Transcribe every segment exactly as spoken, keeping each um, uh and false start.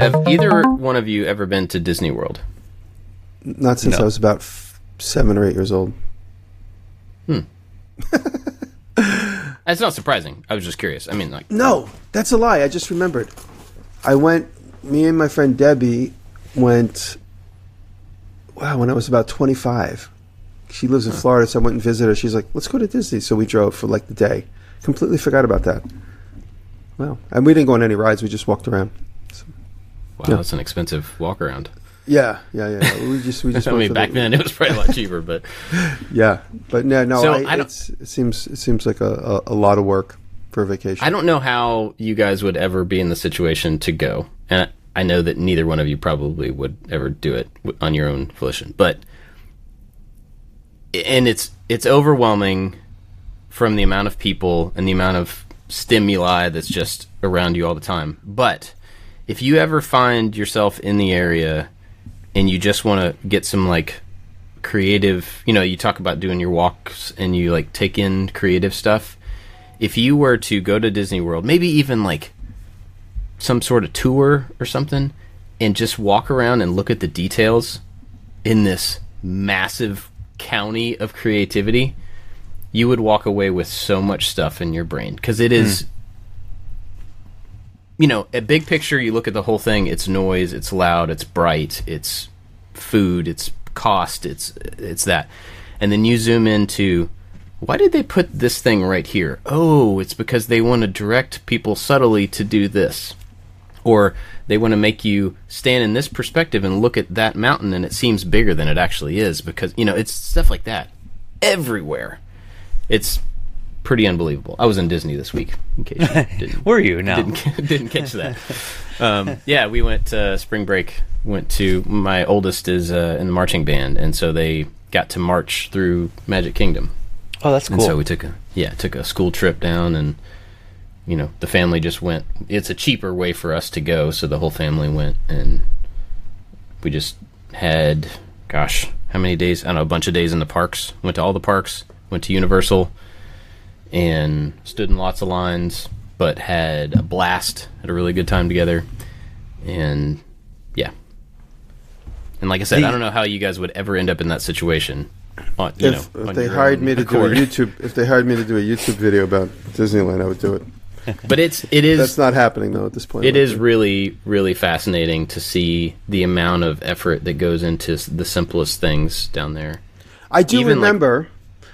Have either one of you ever been to Disney World? Not since No. I was about f- seven or eight years old. Hmm. That's not surprising. I was just curious. I mean, like... No, that's a lie. I just remembered. I went, me and my friend Debbie went, wow, when I was about twenty-five. She lives in Huh. Florida, so I went and visited her. She's like, let's go to Disney. So we drove for like the day. Completely forgot about that. Wow. And we didn't go on any rides. We just walked around. So, Wow, yeah. that's an expensive walk around. Yeah, yeah, yeah. We just, we just. I went mean, for back the, then it was probably a lot cheaper, but... Yeah, but no, no. So, I, I don't- it's, it seems, it seems like a, a, a lot of work for a vacation. I don't know how you guys would ever be in the situation to go. And I know that neither one of you probably would ever do it w- on your own volition. But... And it's it's overwhelming from the amount of people and the amount of stimuli that's just around you all the time. But if you ever find yourself in the area and you just want to get some like creative, you know, you talk about doing your walks and you like take in creative stuff. If you were to go to Disney World, maybe even like some sort of tour or something, and just walk around and look at the details in this massive county of creativity, you would walk away with so much stuff in your brain. Because it is, mm. you know, a big picture, you look at the whole thing, it's noise, it's loud, it's bright, it's food, it's cost, it's it's that. And then you zoom into, why did they put this thing right here? Oh, it's because they want to direct people subtly to do this. Or they want to make you stand in this perspective and look at that mountain and it seems bigger than it actually is, because, you know, it's stuff like that everywhere. It's pretty unbelievable. I was in Disney this week, in case you didn't. Were you? No. Didn't, didn't catch that. Um, yeah, we went uh, spring break. Went to, my oldest is uh, in the marching band, and so they got to march through Magic Kingdom. Oh, that's cool. And so we took a yeah took a school trip down, and you know the family just went. It's a cheaper way for us to go, so the whole family went, and we just had, gosh, how many days? I don't know, a bunch of days in the parks. Went to all the parks. Went to Universal, and stood in lots of lines, but had a blast. Had a really good time together, and yeah. And like I said, The- I don't know how you guys would ever end up in that situation. On, you If, know, if on they your hired own me to accord. do a YouTube, if they hired me to do a YouTube video about Disneyland, I would do it. But it's it is That's not happening though at this point. it is really really fascinating to see the amount of effort that goes into s- the simplest things down there. I do even, like- remember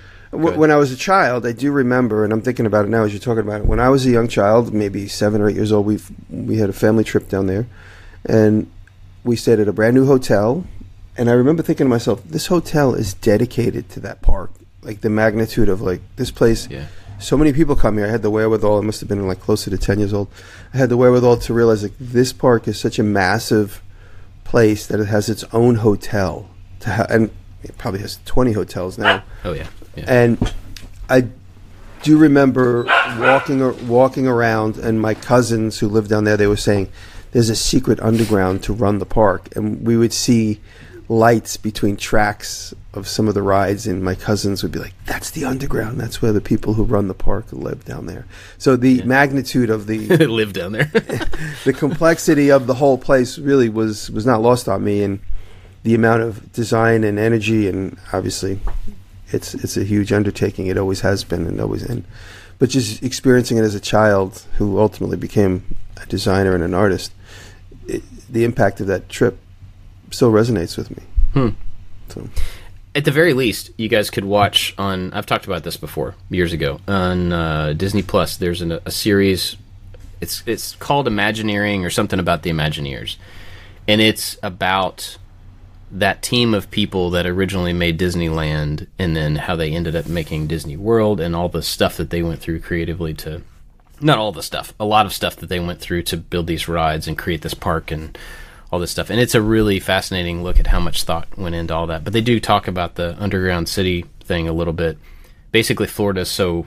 w- Good. when I was a child. I do remember, and I'm thinking about it now as you're talking about it. When I was a young child, maybe seven or eight years old, we we had a family trip down there, and we stayed at a brand new hotel. And I remember thinking to myself, this hotel is dedicated to that park. Like the magnitude of like this place. Yeah. So many people come here. I had the wherewithal. I must have been like closer to ten years old. I had the wherewithal to realize like this park is such a massive place that it has its own hotel. To ha- and it probably has twenty hotels now. Oh yeah. Yeah. And I do remember walking ar- walking around, and my cousins who lived down there, they were saying there's a secret underground to run the park, and we would see lights between tracks of some of the rides, and my cousins would be like, that's the underground, that's where the people who run the park live down there. So the Yeah. magnitude of the Live down there. the complexity of the whole place really was was not lost on me, and the amount of design and energy, and obviously it's it's a huge undertaking. It always has been, and always in. But just experiencing it as a child who ultimately became a designer and an artist, it, the impact of that trip still resonates with me. Hmm. So At the very least, you guys could watch on. I've talked about this before years ago on uh, Disney Plus. There's an, a series. It's it's called Imagineering or something about the Imagineers, and it's about that team of people that originally made Disneyland, and then how they ended up making Disney World, and all the stuff that they went through creatively to. Not all the stuff, a lot of stuff that they went through to build these rides and create this park and all this stuff. And it's a really fascinating look at how much thought went into all that. But they do talk about the underground city thing a little bit. Basically, Florida's so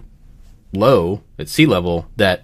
low at sea level that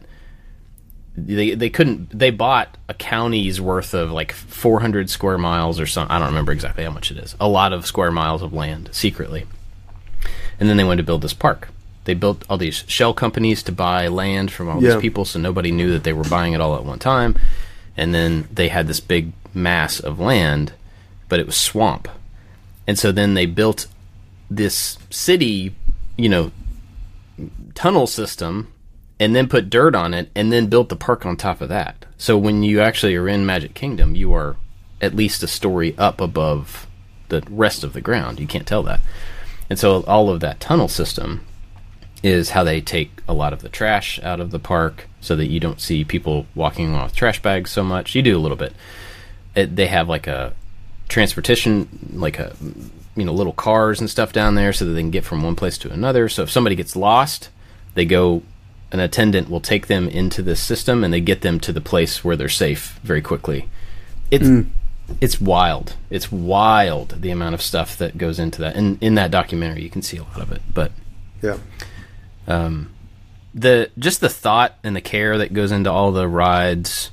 they they couldn't, they bought a county's worth of like four hundred square miles or something. I don't remember exactly how much it is. A lot of square miles of land secretly. And then they wanted to build this park. They built all these shell companies to buy land from all Yeah. these people, so nobody knew that they were buying it all at one time. and then they had this big mass of land, but it was swamp. And so then they built this city, you know, tunnel system, and then put dirt on it, and then built the park on top of that. So when you actually are in Magic Kingdom, you are at least a story up above the rest of the ground. You can't tell that. And so all of that tunnel system is how they take a lot of the trash out of the park so that you don't see people walking along with trash bags so much. You do a little bit. It, they have like a transportation, like a, you know, little cars and stuff down there so that they can get from one place to another. So if somebody gets lost, they go, an attendant will take them into this system and they get them to the place where they're safe very quickly. It's mm. it's wild. It's wild the amount of stuff that goes into that. And in that documentary, you can see a lot of it. But yeah, um, the just the thought and the care that goes into all the rides,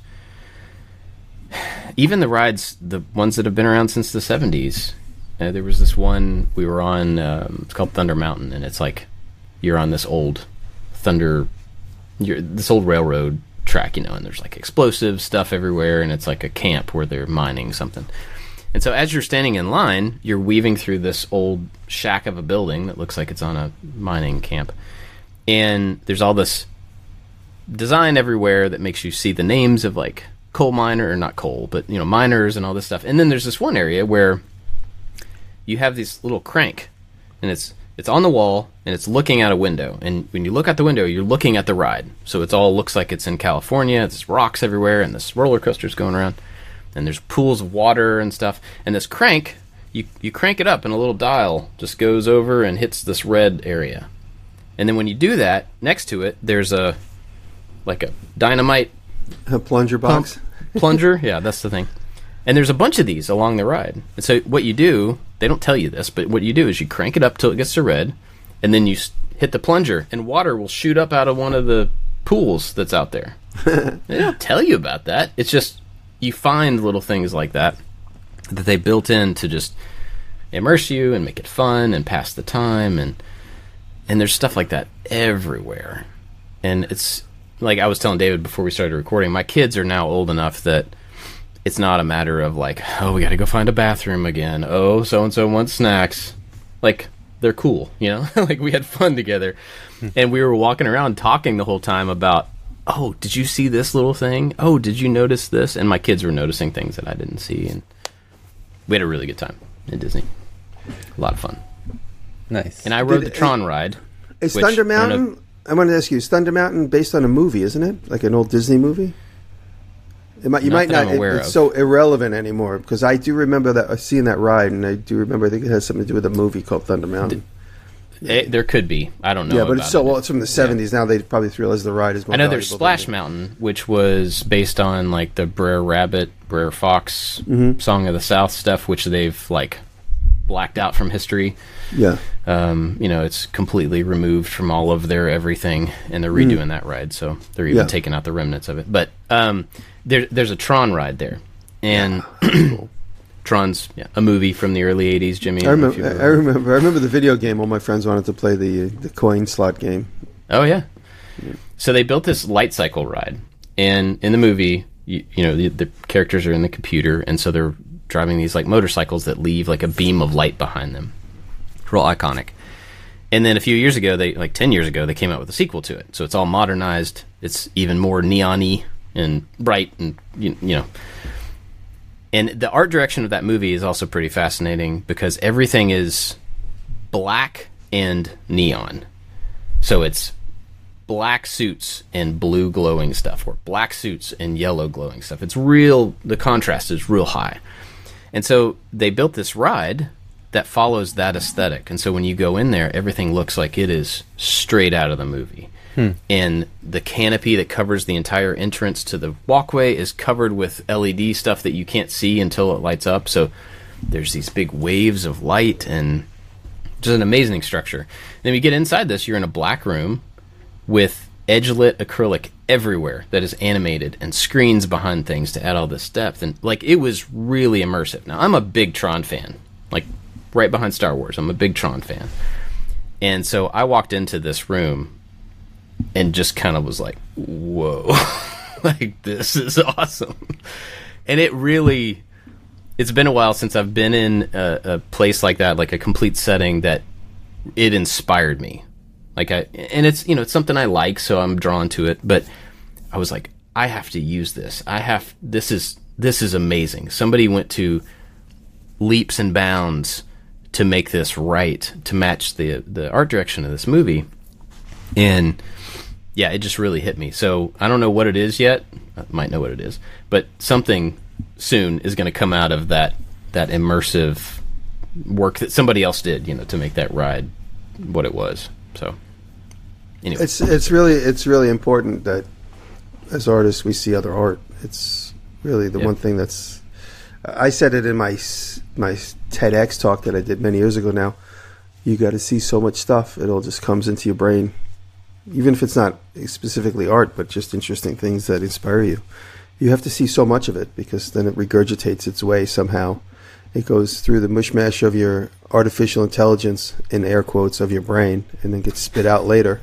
even the rides, the ones that have been around since the seventies. Uh, there was this one we were on. Um, it's called Thunder Mountain, and it's like you're on this old thunder, you're, this old railroad track, you know, and there's like explosive stuff everywhere, and it's like a camp where they're mining something. And so as you're standing in line, you're weaving through this old shack of a building that looks like it's on a mining camp, and there's all this design everywhere that makes you see the names of like coal miner, or not coal, but you know, miners and all this stuff. And then there's this one area where you have this little crank, and it's it's on the wall, and it's looking out a window. And when you look out the window, you're looking at the ride. So it all looks like it's in California. There's rocks everywhere, and this roller coaster's going around, and there's pools of water and stuff. And this crank, you you crank it up, and a little dial just goes over and hits this red area. And then when you do that, next to it, there's a like a dynamite a plunger box. Plunger, yeah, that's the thing. And there's a bunch of these along the ride. And so what you do, they don't tell you this, but what you do is you crank it up till it gets to red, and then you hit the plunger, and water will shoot up out of one of the pools that's out there. They don't tell you about that. It's just you find little things like that that they built in to just immerse you and make it fun and pass the time. And and there's stuff like that everywhere. And it's like I was telling David before we started recording, my kids are now old enough that it's not a matter of like, oh, we got to go find a bathroom again. Oh, so-and-so wants snacks. Like, they're cool, you know? Like, we had fun together. And we were walking around talking the whole time about, oh, did you see this little thing? Oh, did you notice this? And my kids were noticing things that I didn't see. And we had a really good time in Disney. A lot of fun. Nice. And I rode Did, the Tron ride. Is Thunder Mountain, I, I wanted to ask you, is Thunder Mountain based on a movie, isn't it? Like an old Disney movie? It might, you not might not. It, it's of. so irrelevant anymore because I do remember that seeing that ride, and I do remember. I think it has something to do with a movie called Thunder Mountain. It, there could be. I don't know. Yeah, but about it's so it. well. It's from the seventies. Yeah. Now they probably realize the ride is more. I know there's Splash than Mountain, which was based on like the Brer Rabbit, Brer Fox mm-hmm. Song of the South stuff, which they've like blacked out from history. Yeah. Um, you know, it's completely removed from all of their everything, and they're redoing mm. that ride, so they're even yeah. taking out the remnants of it. But um, there, there's a Tron ride there, and yeah, cool. Tron's yeah, a movie from the early eighties. Jimmy, I remember. I remember. I remember the video game. All my friends wanted to play the the coin slot game. Oh yeah. yeah. So they built this light cycle ride, and in the movie, you, you know, the, the characters are in the computer, and so they're driving these like motorcycles that leave like a beam of light behind them. Real iconic. And then a few years ago, they like ten years ago, they came out with a sequel to it. So it's all modernized. It's even more neon-y and bright, and you, you know. And the art direction of that movie is also pretty fascinating because everything is black and neon. So it's black suits and blue glowing stuff, or black suits and yellow glowing stuff. It's real. The contrast is real high. And so they built this ride that follows that aesthetic. And so when you go in there, everything looks like it is straight out of the movie. Hmm. And the canopy that covers the entire entrance to the walkway is covered with L E D stuff that you can't see until it lights up. So there's these big waves of light, and just an amazing structure. And then you get inside this, you're in a black room with edge-lit acrylic everywhere that is animated, and screens behind things to add all this depth. And like, it was really immersive. Now, I'm a big Tron fan. Like, right behind Star Wars. I'm a big Tron fan. And so I walked into this room and just kind of was like, whoa. like, this is awesome. And it really, it's been a while since I've been in a, a place like that, like a complete setting that it inspired me. Like I, and it's, you know, it's something I like, so I'm drawn to it. But I was like, I have to use this. I have, this is, this is amazing. Somebody went to leaps and bounds to make this right, to match the the art direction of this movie. And yeah, it just really hit me. So I don't know what it is yet. I might know what it is, but something soon is going to come out of that that immersive work that somebody else did, you know, to make that ride what it was. So anyway, it's it's really it's really important that as artists we see other art. It's really the yeah. one thing that's. I said it in my my TEDx talk that I did many years ago. Now, you got to see so much stuff; it all just comes into your brain, even if it's not specifically art, but just interesting things that inspire you. You have to see so much of it because then it regurgitates its way somehow. It goes through the mushmash of your artificial intelligence, in air quotes, of your brain, and then gets spit out later.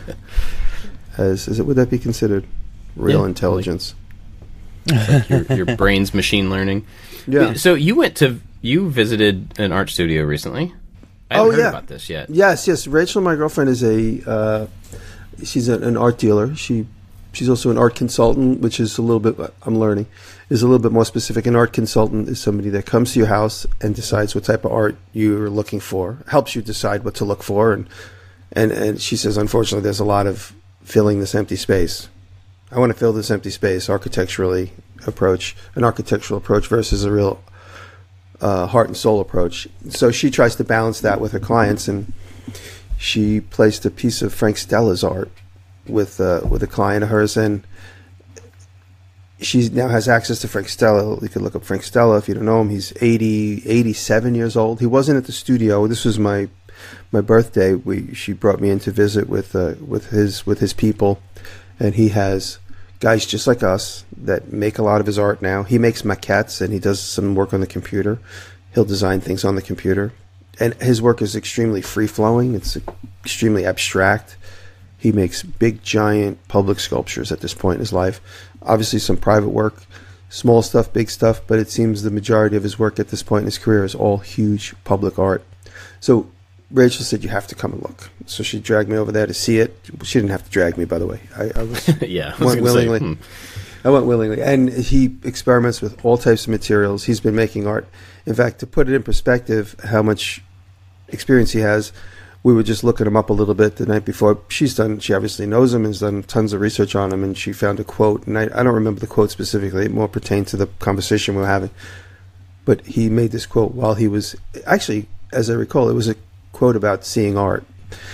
As is it? Would that be considered real yeah, intelligence? Like your, your brain's machine learning. Yeah. So you went to you visited an art studio recently. I haven't oh heard yeah. about this yet. Yes, yes. Rachel, my girlfriend, is a uh, she's a, an art dealer. She she's also an art consultant, which is a little bit I'm learning is a little bit more specific. An art consultant is somebody that comes to your house and decides what type of art you're looking for, helps you decide what to look for, and and and she says, unfortunately, there's a lot of filling this empty space. I want to fill this empty space architecturally approach, an architectural approach versus a real uh, heart and soul approach. So she tries to balance that with her clients, and she placed a piece of Frank Stella's art with uh, with a client of hers, and she now has access to Frank Stella. You could look up Frank Stella if you don't know him. He's eighty, eighty-seven years old. He wasn't at the studio. This was my my birthday. We she brought me in to visit with uh, with his with his people, and he has guys just like us that make a lot of his art now. He makes maquettes and he does some work on the computer. He'll design things on the computer. And his work is extremely free-flowing. It's extremely abstract. He makes big, giant public sculptures at this point in his life. Obviously some private work, small stuff, big stuff, but it seems the majority of his work at this point in his career is all huge public art. So Rachel said, you have to come and look. So she dragged me over there to see it. She didn't have to drag me, by the way. I, I was, yeah, I was went willingly. Say, hmm. I went willingly. And he experiments with all types of materials. He's been making art. In fact, to put it in perspective, how much experience he has, we were just looking him up a little bit the night before. She's done, she obviously knows him and has done tons of research on him, and she found a quote. And I, I don't remember the quote specifically. It more pertained to the conversation we were having. But he made this quote while he was, actually, as I recall, it was a quote about seeing art,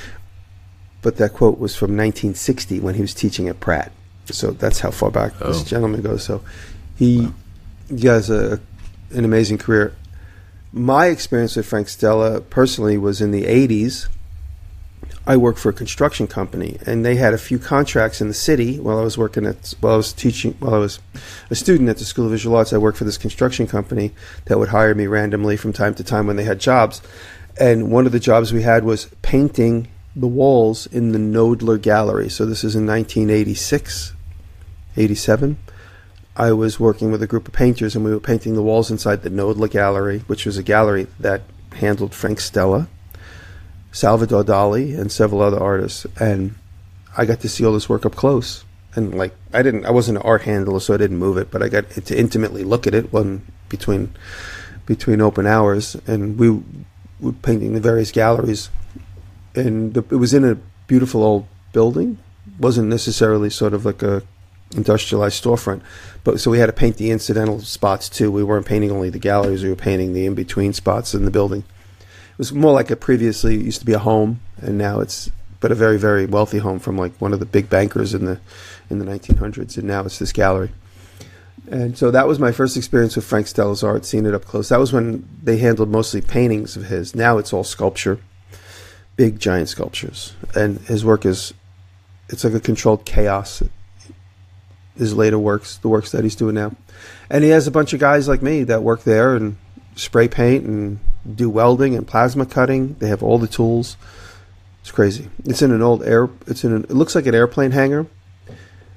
but that quote was from nineteen sixty when he was teaching at Pratt. So that's how far back oh. this gentleman goes. So he, wow. he has a an amazing career. My experience with Frank Stella personally was in the eighties. I worked for a construction company, and they had a few contracts in the city while I was working at while I was teaching while I was a student at the School of Visual Arts. I worked for this construction company that would hire me randomly from time to time when they had jobs. And one of the jobs we had was painting the walls in the Knoedler Gallery. So this is in nineteen eighty-six, eighty-seven. I was working with a group of painters, and we were painting the walls inside the Knoedler Gallery, which was a gallery that handled Frank Stella, Salvador Dali, and several other artists. And I got to see all this work up close. And like I didn't, I wasn't an art handler, so I didn't move it, but I got to intimately look at it when between between open hours, and we. We're painting the various galleries, and the, it was in a beautiful old building. Wasn't necessarily sort of like a industrialized storefront, but so we had to paint the incidental spots too. We weren't painting only the galleries; we were painting the in-between spots in the building. It was more like a previously it used to be a home, and now it's but a very very wealthy home from like one of the big bankers in the in the nineteen hundreds, and now it's this gallery. And so that was my first experience with Frank Stella's art, seeing it up close. That was when they handled mostly paintings of his. Now it's all sculpture, big, giant sculptures. And his work is, it's like a controlled chaos. His later works, the works that he's doing now. And he has a bunch of guys like me that work there and spray paint and do welding and plasma cutting. They have all the tools. It's crazy. It's in an old air, it's in an, it looks like an airplane hangar.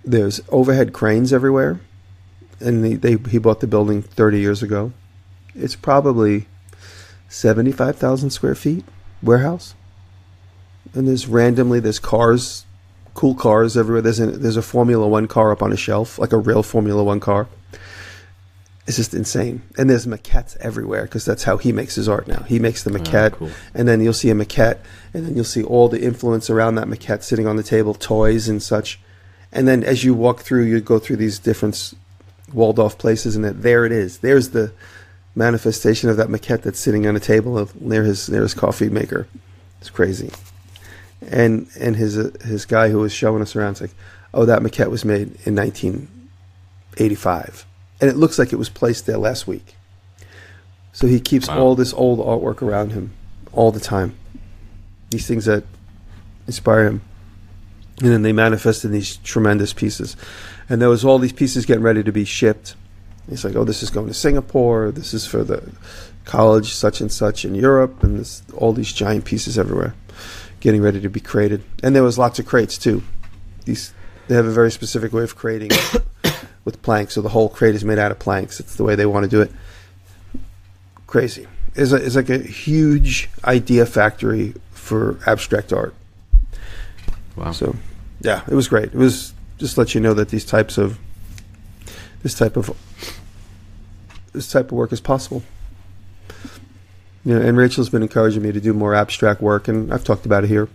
There's overhead cranes everywhere, and they, they he bought the building thirty years ago. It's probably seventy-five thousand square feet warehouse, and there's randomly there's cars, cool cars everywhere. There's a, there's a Formula One car up on a shelf, like a real Formula One car. It's just insane. And there's maquettes everywhere because that's how he makes his art now. He makes the maquette, oh, cool. And then you'll see a maquette, and then you'll see all the influence around that maquette sitting on the table, toys and such. And then as you walk through, you go through these different walled-off places, and that there it is. There's the manifestation of that maquette that's sitting on a table near his near his coffee maker. It's crazy. And and his uh, his guy who was showing us around is like, oh, that maquette was made in nineteen eighty-five. And it looks like it was placed there last week. So he keeps wow. all this old artwork around him all the time. These things that inspire him. And then they manifest in these tremendous pieces. And there was all these pieces getting ready to be shipped. He's like, oh, this is going to Singapore. This is for the college such and such in Europe. And this, all these giant pieces everywhere getting ready to be created. And there was lots of crates, too. These They have a very specific way of creating with planks, so the whole crate is made out of planks. It's the way they want to do it. Crazy. It's, a, it's like a huge idea factory for abstract art. Wow. So, yeah, it was great. It was just to let you know that these types of this type of this type of work is possible. You know, and Rachel's been encouraging me to do more abstract work, and I've talked about it here.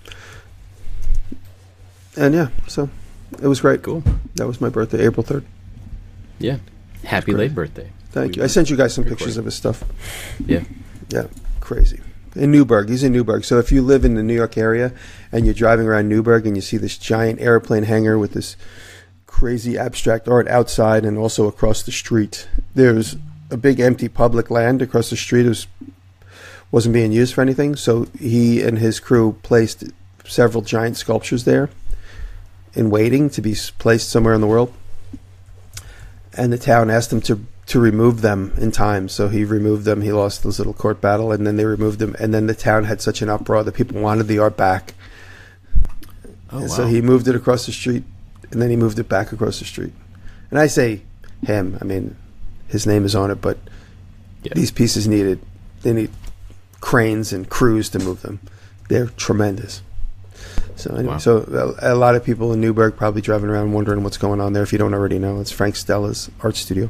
And yeah, so it was great. Cool. That was my birthday, April third. Yeah. Happy late birthday. Thank we you. I sent you guys some pictures of his stuff. Yeah. Yeah. Crazy. In Newburgh. He's in Newburgh. So if you live in the New York area and you're driving around Newburgh and you see this giant airplane hangar with this crazy abstract art outside and also across the street, there's a big empty public land across the street. It was, wasn't being used for anything. So he and his crew placed several giant sculptures there in waiting to be placed somewhere in the world. And the town asked him to to remove them in time. So he removed them. He lost this little court battle, and then they removed them. And then the town had such an uproar that people wanted the art back. Oh, and wow. So he moved it across the street, and then he moved it back across the street. And I say him. I mean, his name is on it, but yeah. These pieces needed, they need cranes and crews to move them. They're tremendous. So anyway, wow. so a, a lot of people in Newburgh probably driving around wondering what's going on there. If you don't already know, it's Frank Stella's art studio.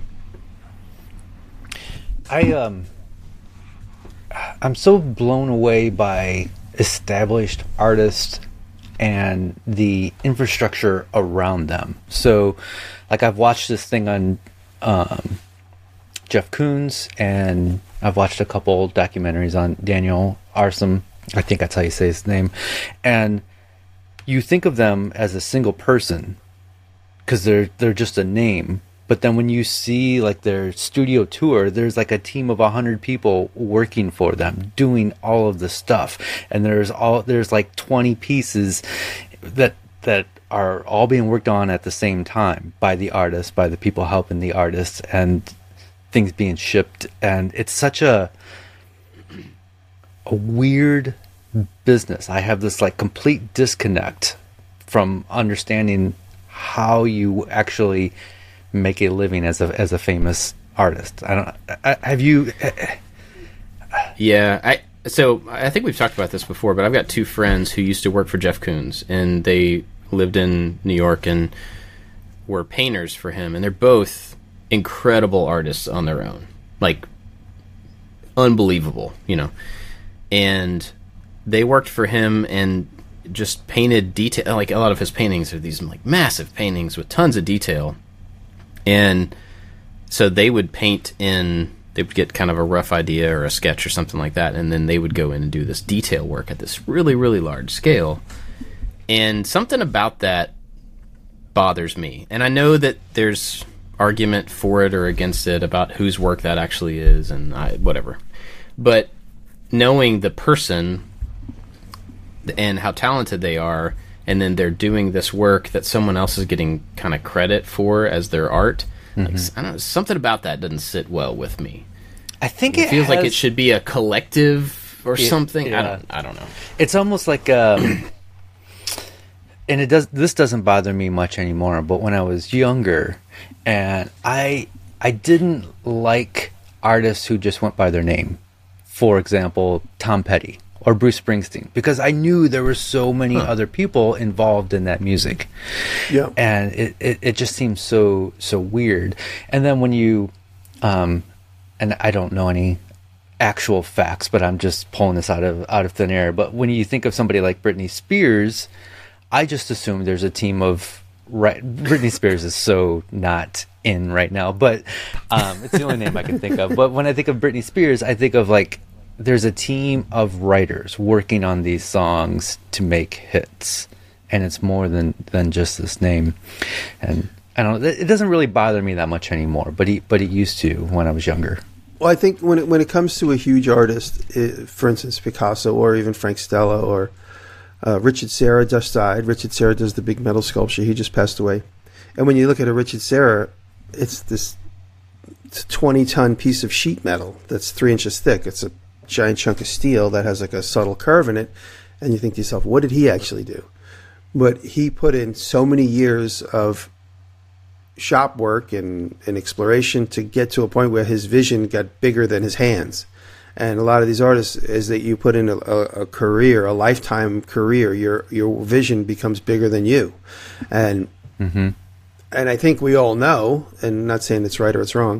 I um, I'm so blown away by established artists and the infrastructure around them. So, like, I've watched this thing on um, Jeff Koons, and I've watched a couple documentaries on Daniel Arsham. I think that's how you say his name. And you think of them as a single person because they're they're just a name. But then when you see like their studio tour, there's like a team of a hundred people working for them, doing all of the stuff. And there's all there's like twenty pieces that that are all being worked on at the same time by the artists, by the people helping the artists, and things being shipped. And it's such a a weird business. I have this like complete disconnect from understanding how you actually make a living as a as a famous artist. I don't. I, have you? Yeah, I. So I think we've talked about this before, but I've got two friends who used to work for Jeff Koons, and they lived in New York and were painters for him, and they're both incredible artists on their own, like unbelievable, you know. And they worked for him and just painted detail. Like a lot of his paintings are these like massive paintings with tons of detail. And so they would paint in, they would get kind of a rough idea or a sketch or something like that, and then they would go in and do this detail work at this really, really large scale. And something about that bothers me. And I know that there's argument for it or against it about whose work that actually is and I, whatever. But knowing the person and how talented they are, and then they're doing this work that someone else is getting kind of credit for as their art. Mm-hmm. Like, I don't know, something about that doesn't sit well with me. I think it, it feels has, like it should be a collective or it, something. Yeah. I don't. I don't know. It's almost like um, and it does this doesn't bother me much anymore, but when I was younger, and I I didn't like artists who just went by their name. For example, Tom Petty or Bruce Springsteen, because I knew there were so many huh. other people involved in that music. Yeah. And it, it, it just seems so so weird. And then when you um and I don't know any actual facts, but I'm just pulling this out of out of thin air. But when you think of somebody like Britney Spears, I just assume there's a team of right. Britney Spears is so not in right now, but um, it's the only name I can think of. But when I think of Britney Spears, I think of like there's a team of writers working on these songs to make hits, and it's more than than just this name. And I don't know, it doesn't really bother me that much anymore, but it, but it used to when I was younger. Well, I think when it, when it comes to a huge artist, it, for instance, Picasso or even Frank Stella or uh, Richard Serra just died. Richard Serra does the big metal sculpture. He just passed away. And when you look at a Richard Serra, it's this twenty-ton piece of sheet metal that's three inches thick. It's a giant chunk of steel that has like a subtle curve in it. And you think to yourself, what did he actually do? But he put in so many years of shop work and, and exploration to get to a point where his vision got bigger than his hands. And a lot of these artists is that you put in a, a, a career, a lifetime career, your your vision becomes bigger than you. And mm-hmm. and I think we all know, and I'm not saying it's right or it's wrong,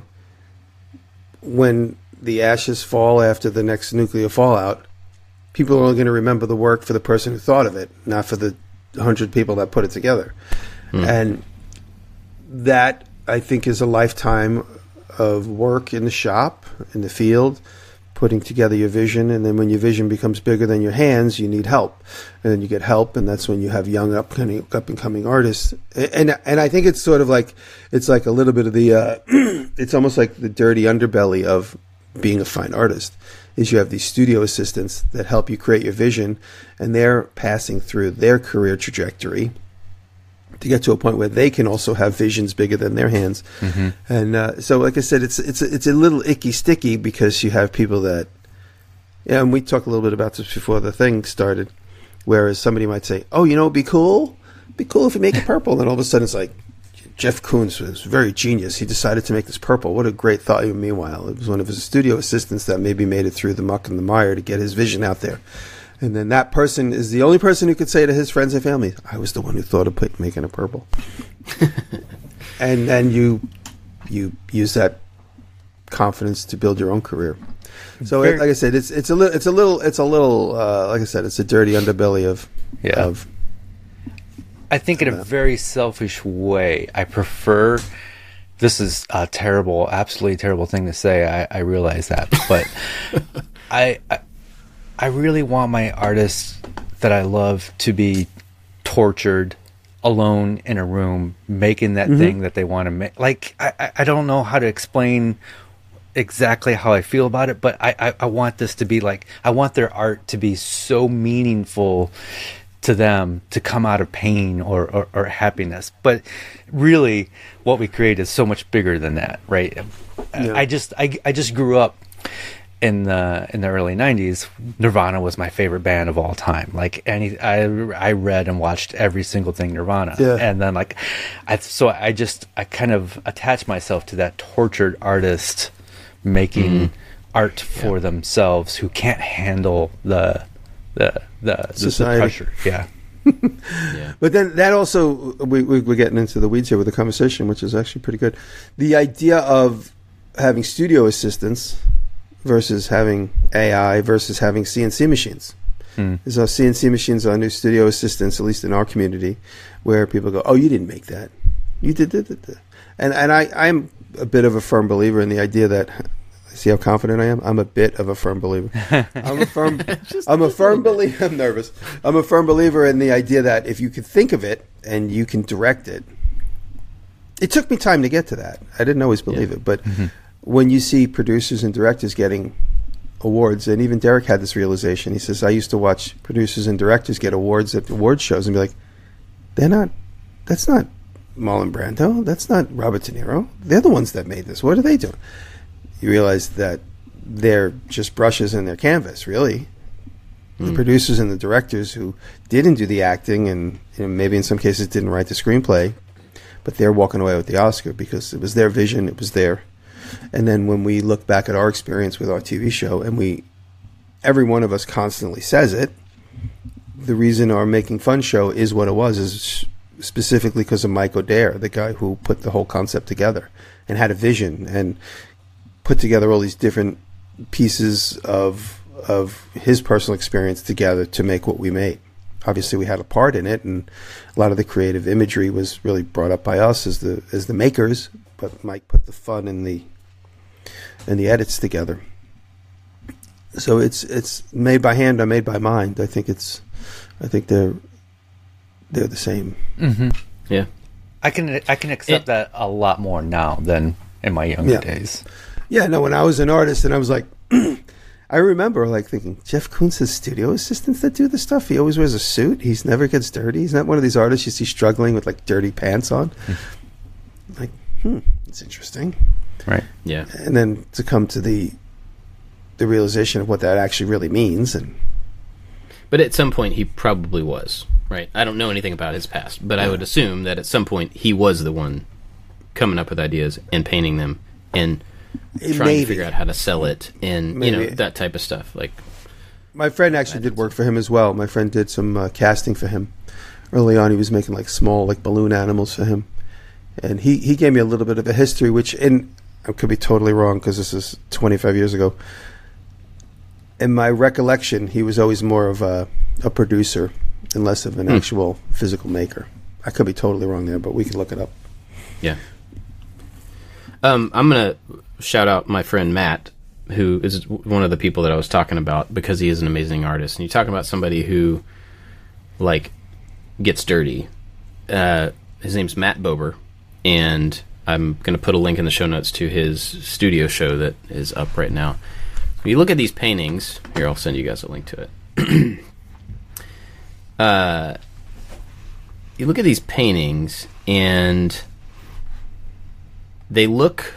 when the ashes fall after the next nuclear fallout, people are only going to remember the work for the person who thought of it, not for the hundred people that put it together. Mm. And that, I think, is a lifetime of work in the shop, in the field, putting together your vision. And then when your vision becomes bigger than your hands, you need help. And then you get help, and that's when you have young up and up and coming artists. And and I think it's sort of like, it's like a little bit of the, uh, it's almost like the dirty underbelly of being a fine artist, is you have these studio assistants that help you create your vision, and they're passing through their career trajectory to get to a point where they can also have visions bigger than their hands. Mm-hmm. And uh, so, like I said, it's it's it's a little icky sticky because you have people that, yeah, and we talked a little bit about this before the thing started, whereas somebody might say, oh, you know, it'd be cool, it'd be cool if you make it purple. And then all of a sudden it's like, Jeff Koons was very genius. He decided to make this purple. What a great thought. Meanwhile, it was one of his studio assistants that maybe made it through the muck and the mire to get his vision out there. And then that person is the only person who could say to his friends and family, I was the one who thought of put, making it purple. And then you you use that confidence to build your own career. So, Very, it, like I said, it's it's a little it's a little it's a little uh, like I said, it's a dirty underbelly of yeah. of. I think in a very selfish way, I prefer. This is a terrible, absolutely terrible thing to say. I, I realize that, but I, I I really want my artists that I love to be tortured alone in a room making that mm-hmm. thing that they want to make. Like, I, I don't know how to explain exactly how I feel about it, but I, I, I want this to be like, I want their art to be so meaningful to them to come out of pain or, or, or happiness. But really what we create is so much bigger than that, right? Yeah. I just I, I just grew up in the in the early nineties. Nirvana was my favorite band of all time. Like any I I read and watched every single thing Nirvana. Yeah. And then like I so I just I kind of attached myself to that tortured artist making mm-hmm. art for yeah. themselves who can't handle the the the, the, the pressure. Yeah. yeah. But then that also we, we we're getting into the weeds here with the conversation, which is actually pretty good. The idea of having studio assistants versus having A I versus having C N C machines. Hmm. So C N C machines are new studio assistants, at least in our community, where people go, "Oh, you didn't make that. You did that." And and I I'm a bit of a firm believer in the idea that. See how confident I am? I'm a bit of a firm believer. I'm a firm. I'm a firm believer. I'm nervous. I'm a firm believer in the idea that if you can think of it and you can direct it. It took me time to get to that. I didn't always believe yeah. it, but mm-hmm. when you see producers and directors getting awards, and even Derek had this realization. He says, "I used to watch producers and directors get awards at award shows and be like, they're not. That's not Marlon Brando. That's not Robert De Niro. They're the ones that made this. What are they doing?" You realize that they're just brushes in their canvas, really. The producers and the directors who didn't do the acting and, you know, maybe in some cases didn't write the screenplay, but they're walking away with the Oscar because it was their vision, it was their. And then when we look back at our experience with our T V show, and we, every one of us constantly says it, the reason our Making Fun show is what it was is specifically because of Mike O'Dare, the guy who put the whole concept together and had a vision and put together all these different pieces of of his personal experience together to make what we made. Obviously, we had a part in it, and a lot of the creative imagery was really brought up by us as the as the makers. But Mike put the fun and the and the edits together. So it's it's made by hand or made by mind. I think it's I think they're they're the same. Mm-hmm. Yeah, I can I can accept it, that a lot more now than in my younger yeah. days. Yeah, no. When I was an artist, and I was like. I remember like thinking, Jeff Koons has studio assistants that do this stuff. He always wears a suit. He's never gets dirty. He's not one of these artists you see struggling with like dirty pants on. Like, hmm, it's interesting. Right. Yeah. And then to come to the the realization of what that actually really means. And But at some point he probably was, right? I don't know anything about his past, but yeah. I would assume that at some point he was the one coming up with ideas and painting them and trying Maybe. to figure out how to sell it and Maybe. you know that type of stuff. Like my friend actually did work for him as well. My friend did some uh, casting for him early on. He was making like small like balloon animals for him, and he he gave me a little bit of a history, which in I could be totally wrong because this is twenty-five years ago. In my recollection, he was always more of a a producer and less of an hmm. actual physical maker. I could be totally wrong there, but we could look it up. Yeah. Um, I'm gonna shout out my friend Matt, who is one of the people that I was talking about because he is an amazing artist. And you're talking about somebody who, like, gets dirty. Uh, his name's Matt Bober, and I'm going to put a link in the show notes to his studio show that is up right now. When you look at these paintings, here, I'll send you guys a link to it. uh, you look at these paintings, and they look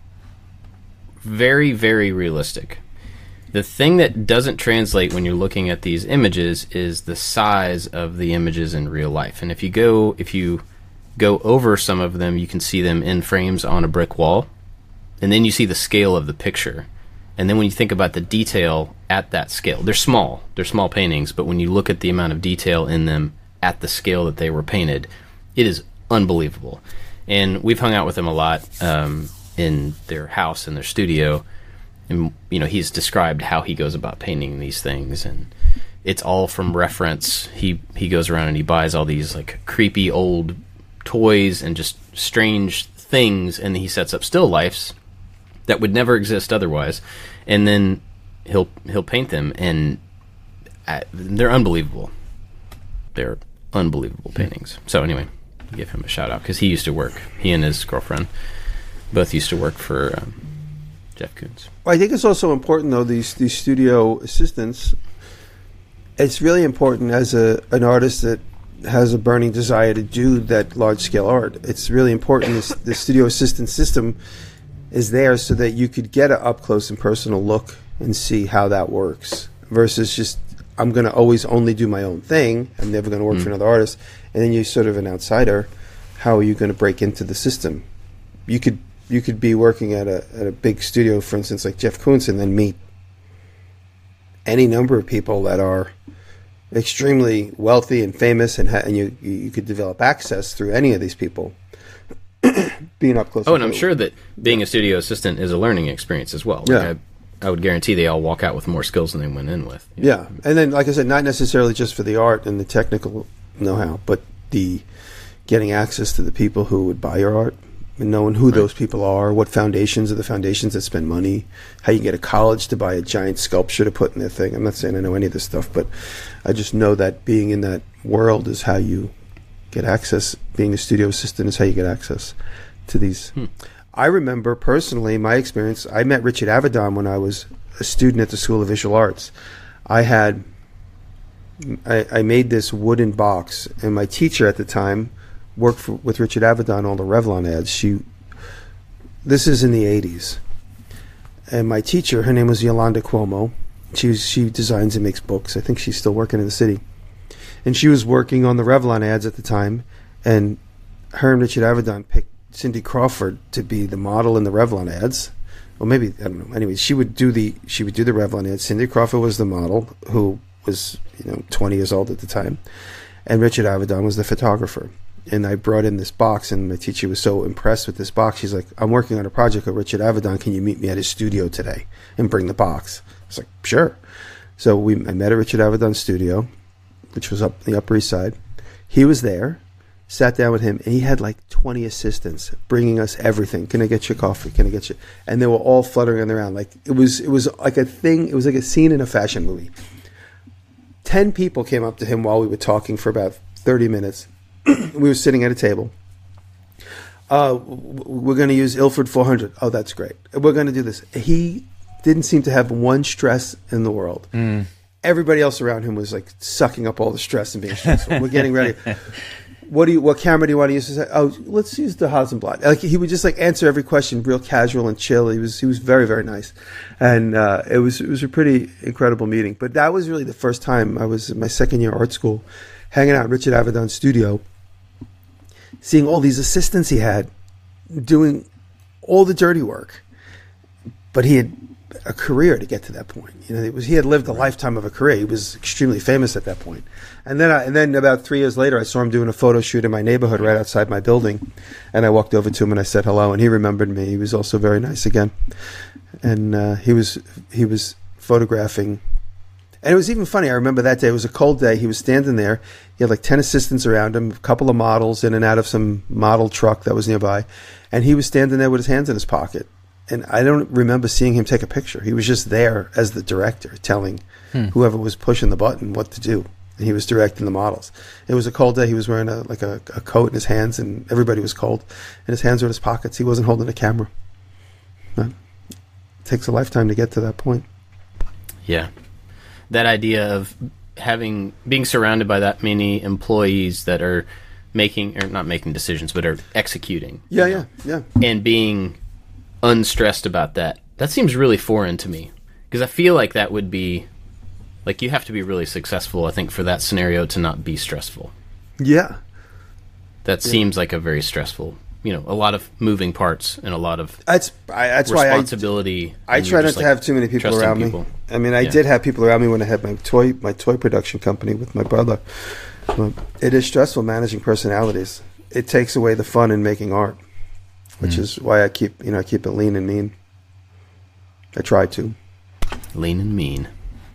very, very realistic. The thing that doesn't translate when you're looking at these images is the size of the images in real life. And if you go if you go over some of them, you can see them in frames on a brick wall. And then you see the scale of the picture. And then when you think about the detail at that scale, they're small. They're small paintings, but when you look at the amount of detail in them at the scale that they were painted, it is unbelievable. And we've hung out with him a lot um, in their house, in their studio. And, you know, he's described how he goes about painting these things. And it's all from reference. He, he goes around and he buys all these, like, creepy old toys and just strange things. And he sets up still lifes that would never exist otherwise. And then he'll he'll paint them. And uh, they're unbelievable. They're unbelievable paintings. So anyway, give him a shout out because he used to work. He and his girlfriend both used to work for um, Jeff Koons. Well, I think it's also important, though, these these studio assistants. It's really important as a an artist that has a burning desire to do that large scale art. It's really important this the studio assistant system is there so that you could get an up close and personal look and see how that works. Versus just I'm going to always only do my own thing. I'm never going to work mm. for another artist. And then you're sort of an outsider. How are you going to break into the system? You could you could be working at a at a big studio, for instance, like Jeff Koons, and then meet any number of people that are extremely wealthy and famous, and ha- and you you could develop access through any of these people. Being up close. Oh, and I'm sure that being a studio assistant is a learning experience as well. Like yeah. I, I would guarantee they all walk out with more skills than they went in with. Yeah, know? And then, like I said, not necessarily just for the art and the technical know-how, but the getting access to the people who would buy your art and knowing who right. those people are, what foundations are the foundations that spend money, how you get a college to buy a giant sculpture to put in their thing. I'm not saying I know any of this stuff, but I just know that being in that world is how you get access. Being a studio assistant is how you get access to these. Hmm. I remember personally my experience. I met Richard Avedon when I was a student at the School of Visual Arts. I had I, I made this wooden box, and my teacher at the time worked for, with Richard Avedon on all the Revlon ads. She this is in the eighties, and my teacher, her name was Yolanda Cuomo, She was, she designs and makes books. I think she's still working in the city. And she was working on the Revlon ads at the time, and her and Richard Avedon picked Cindy Crawford to be the model in the Revlon ads. Well, maybe, I don't know. Anyway, she would do the she would do the Revlon ads. Cindy Crawford was the model, who was, you know, twenty years old at the time, and Richard Avedon was the photographer. And I brought in this box, and my teacher was so impressed with this box. She's like, "I'm working on a project with Richard Avedon. Can you meet me at his studio today and bring the box?" I was like, "Sure." So we I met at Richard Avedon's studio, which was up the Upper East Side. He was there. Sat down with him, and he had like twenty assistants bringing us everything. Can I get you coffee? Can I get you? And they were all fluttering around. Like it was, it was like a thing. It was like a scene in a fashion movie. Ten people came up to him while we were talking for about thirty minutes. We were sitting at a table. Uh, we're going to use Ilford four hundred. Oh, that's great. We're going to do this. He didn't seem to have one stress in the world. Mm. Everybody else around him was like sucking up all the stress and being stressful. We're getting ready. What do you? What camera do you want to use? Say, oh, let's use the Hasselblad. Like he would just like answer every question, real casual and chill. He was he was very very nice, and uh, it was it was a pretty incredible meeting. But that was really the first time I was in my second year art school, hanging out at Richard Avedon's studio, seeing all these assistants he had, doing all the dirty work, but he had a career to get to that point. You know, it was he had lived a lifetime of a career. He was extremely famous at that point. And then, I, and then about three years later, I saw him doing a photo shoot in my neighborhood right outside my building, and I walked over to him and I said hello, and he remembered me. He was also very nice again, and uh, he was he was photographing. And it was even funny. I remember that day. It was a cold day. He was standing there. He had like ten assistants around him, a couple of models in and out of some model truck that was nearby, and he was standing there with his hands in his pocket. And I don't remember seeing him take a picture. He was just there as the director, telling hmm. whoever was pushing the button what to do. And he was directing the models. It was a cold day. He was wearing a like a, a coat in his hands, and everybody was cold. And his hands were in his pockets. He wasn't holding a camera. But it takes a lifetime to get to that point. Yeah, that idea of having being surrounded by that many employees that are making or not making decisions, but are executing. Yeah, yeah, yeah. And being unstressed about that. That seems really foreign to me, because I feel like that would be like you have to be really successful, I think, for that scenario to not be stressful. Yeah. That yeah. seems like a very stressful, you know, a lot of moving parts and a lot of that's I, that's responsibility. Why I, I try not to like have too many people around people. me. I mean, I yeah. did have people around me when I had my toy my toy production company with my brother. But it is stressful managing personalities. It takes away the fun in making art, which mm. is why I keep you know I keep it lean and mean. I try to lean and mean.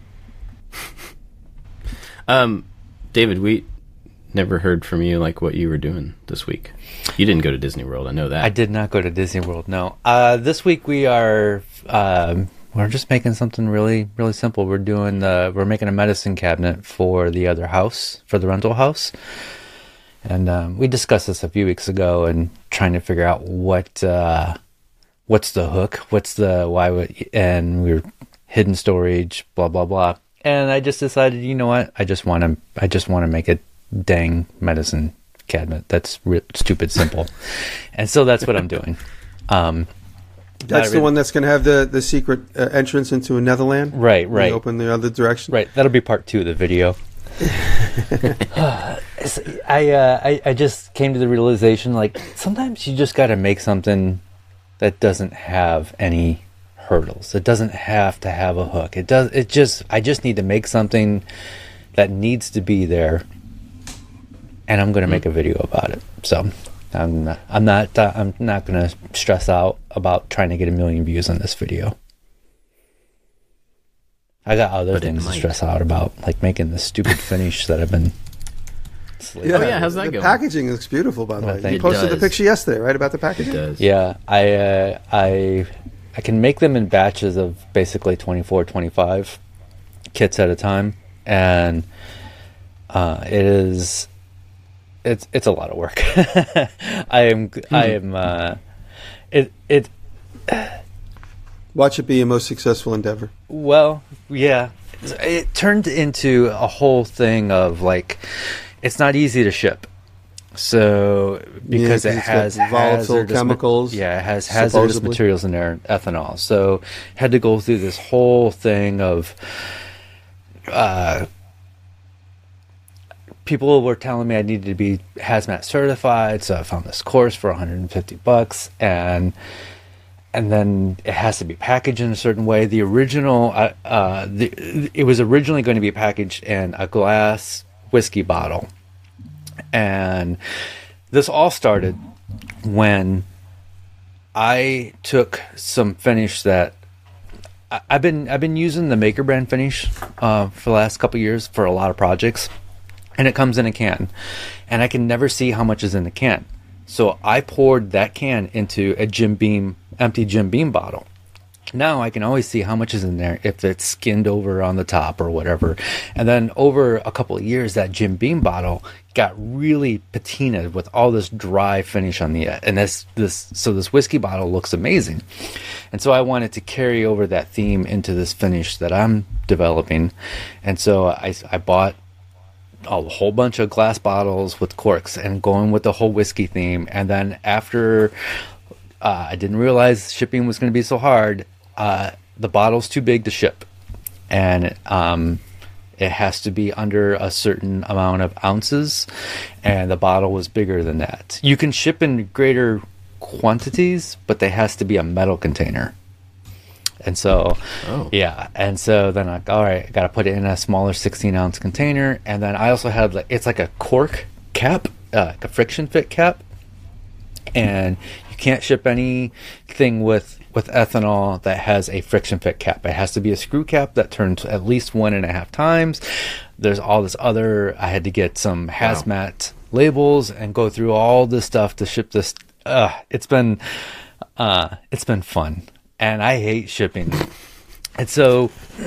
um, David, we never heard from you like what you were doing this week. You didn't go to Disney World, I know that. I did not go to Disney World. No. Uh, this week we are um, we're just making something really really simple. We're doing the we're making a medicine cabinet for the other house for the rental house. And um, we discussed this a few weeks ago and trying to figure out what uh, what's the hook, what's the why would, and we were hidden storage, blah blah blah. And I just decided, you know what, I just want to I just want to make a dang medicine cabinet that's re- stupid simple, and so that's what I'm doing. Um, that's the really, one that's going to have the the secret uh, entrance into a Netherland, right? Right. You open the other direction, right? That'll be part two of the video. I, uh, I I just came to the realization, like, sometimes you just got to make something that doesn't have any hurdles. It doesn't have to have a hook. It does. It just. I just need to make something that needs to be there, and I'm going to make a video about it. So I'm not. I'm not. Uh, I'm not going to stress out about trying to get a million views on this video. I got other but things to stress out about, like making this stupid finish that I've been. Yeah, oh yeah, how's that the going? The packaging looks beautiful, by the well, way. You posted does. the picture yesterday, right, about the packaging? It does. Yeah, I, uh, I, I can make them in batches of basically twenty-four, twenty-five kits at a time, and uh, it is, it's it's a lot of work. I am, hmm. I am, uh, it it. Watch it be your most successful endeavor. Well, yeah. It turned into a whole thing of, like, it's not easy to ship. So because Yeah, it 'cause it's has got volatile hazardous ma- chemicals, yeah, it has hazardous supposedly. materials in there, ethanol. So had to go through this whole thing of uh, people were telling me I needed to be hazmat certified, so I found this course for one hundred fifty bucks, and and then it has to be packaged in a certain way. The original, uh, uh, the, it was originally going to be packaged in a glass whiskey bottle, and this all started when I took some finish that I, I've been I've been using the Maker brand finish uh, for the last couple of years for a lot of projects, and it comes in a can, and I can never see how much is in the can. So I poured that can into a Jim Beam, empty Jim Beam bottle. Now I can always see how much is in there if it's skinned over on the top or whatever. And then over a couple of years, that Jim Beam bottle got really patinaed with all this dry finish on the end. And this, this, so this whiskey bottle looks amazing. And so I wanted to carry over that theme into this finish that I'm developing. And so I, I bought a whole bunch of glass bottles with corks and going with the whole whiskey theme. And then after uh, I didn't realize shipping was going to be so hard, uh, the bottle's too big to ship, and um, it has to be under a certain amount of ounces, and the bottle was bigger than that. You can ship in greater quantities, but there has to be a metal container. And so, Oh. yeah. And so then I, all right, I got to put it in a smaller sixteen ounce container. And then I also had, like, it's like a cork cap, uh, like a friction fit cap. And you can't ship anything with, with ethanol that has a friction fit cap. It has to be a screw cap that turns at least one and a half times. There's all this other, I had to get some hazmat labels and go through all this stuff to ship this. Uh, it's been, uh, it's been fun. And I hate shipping. And so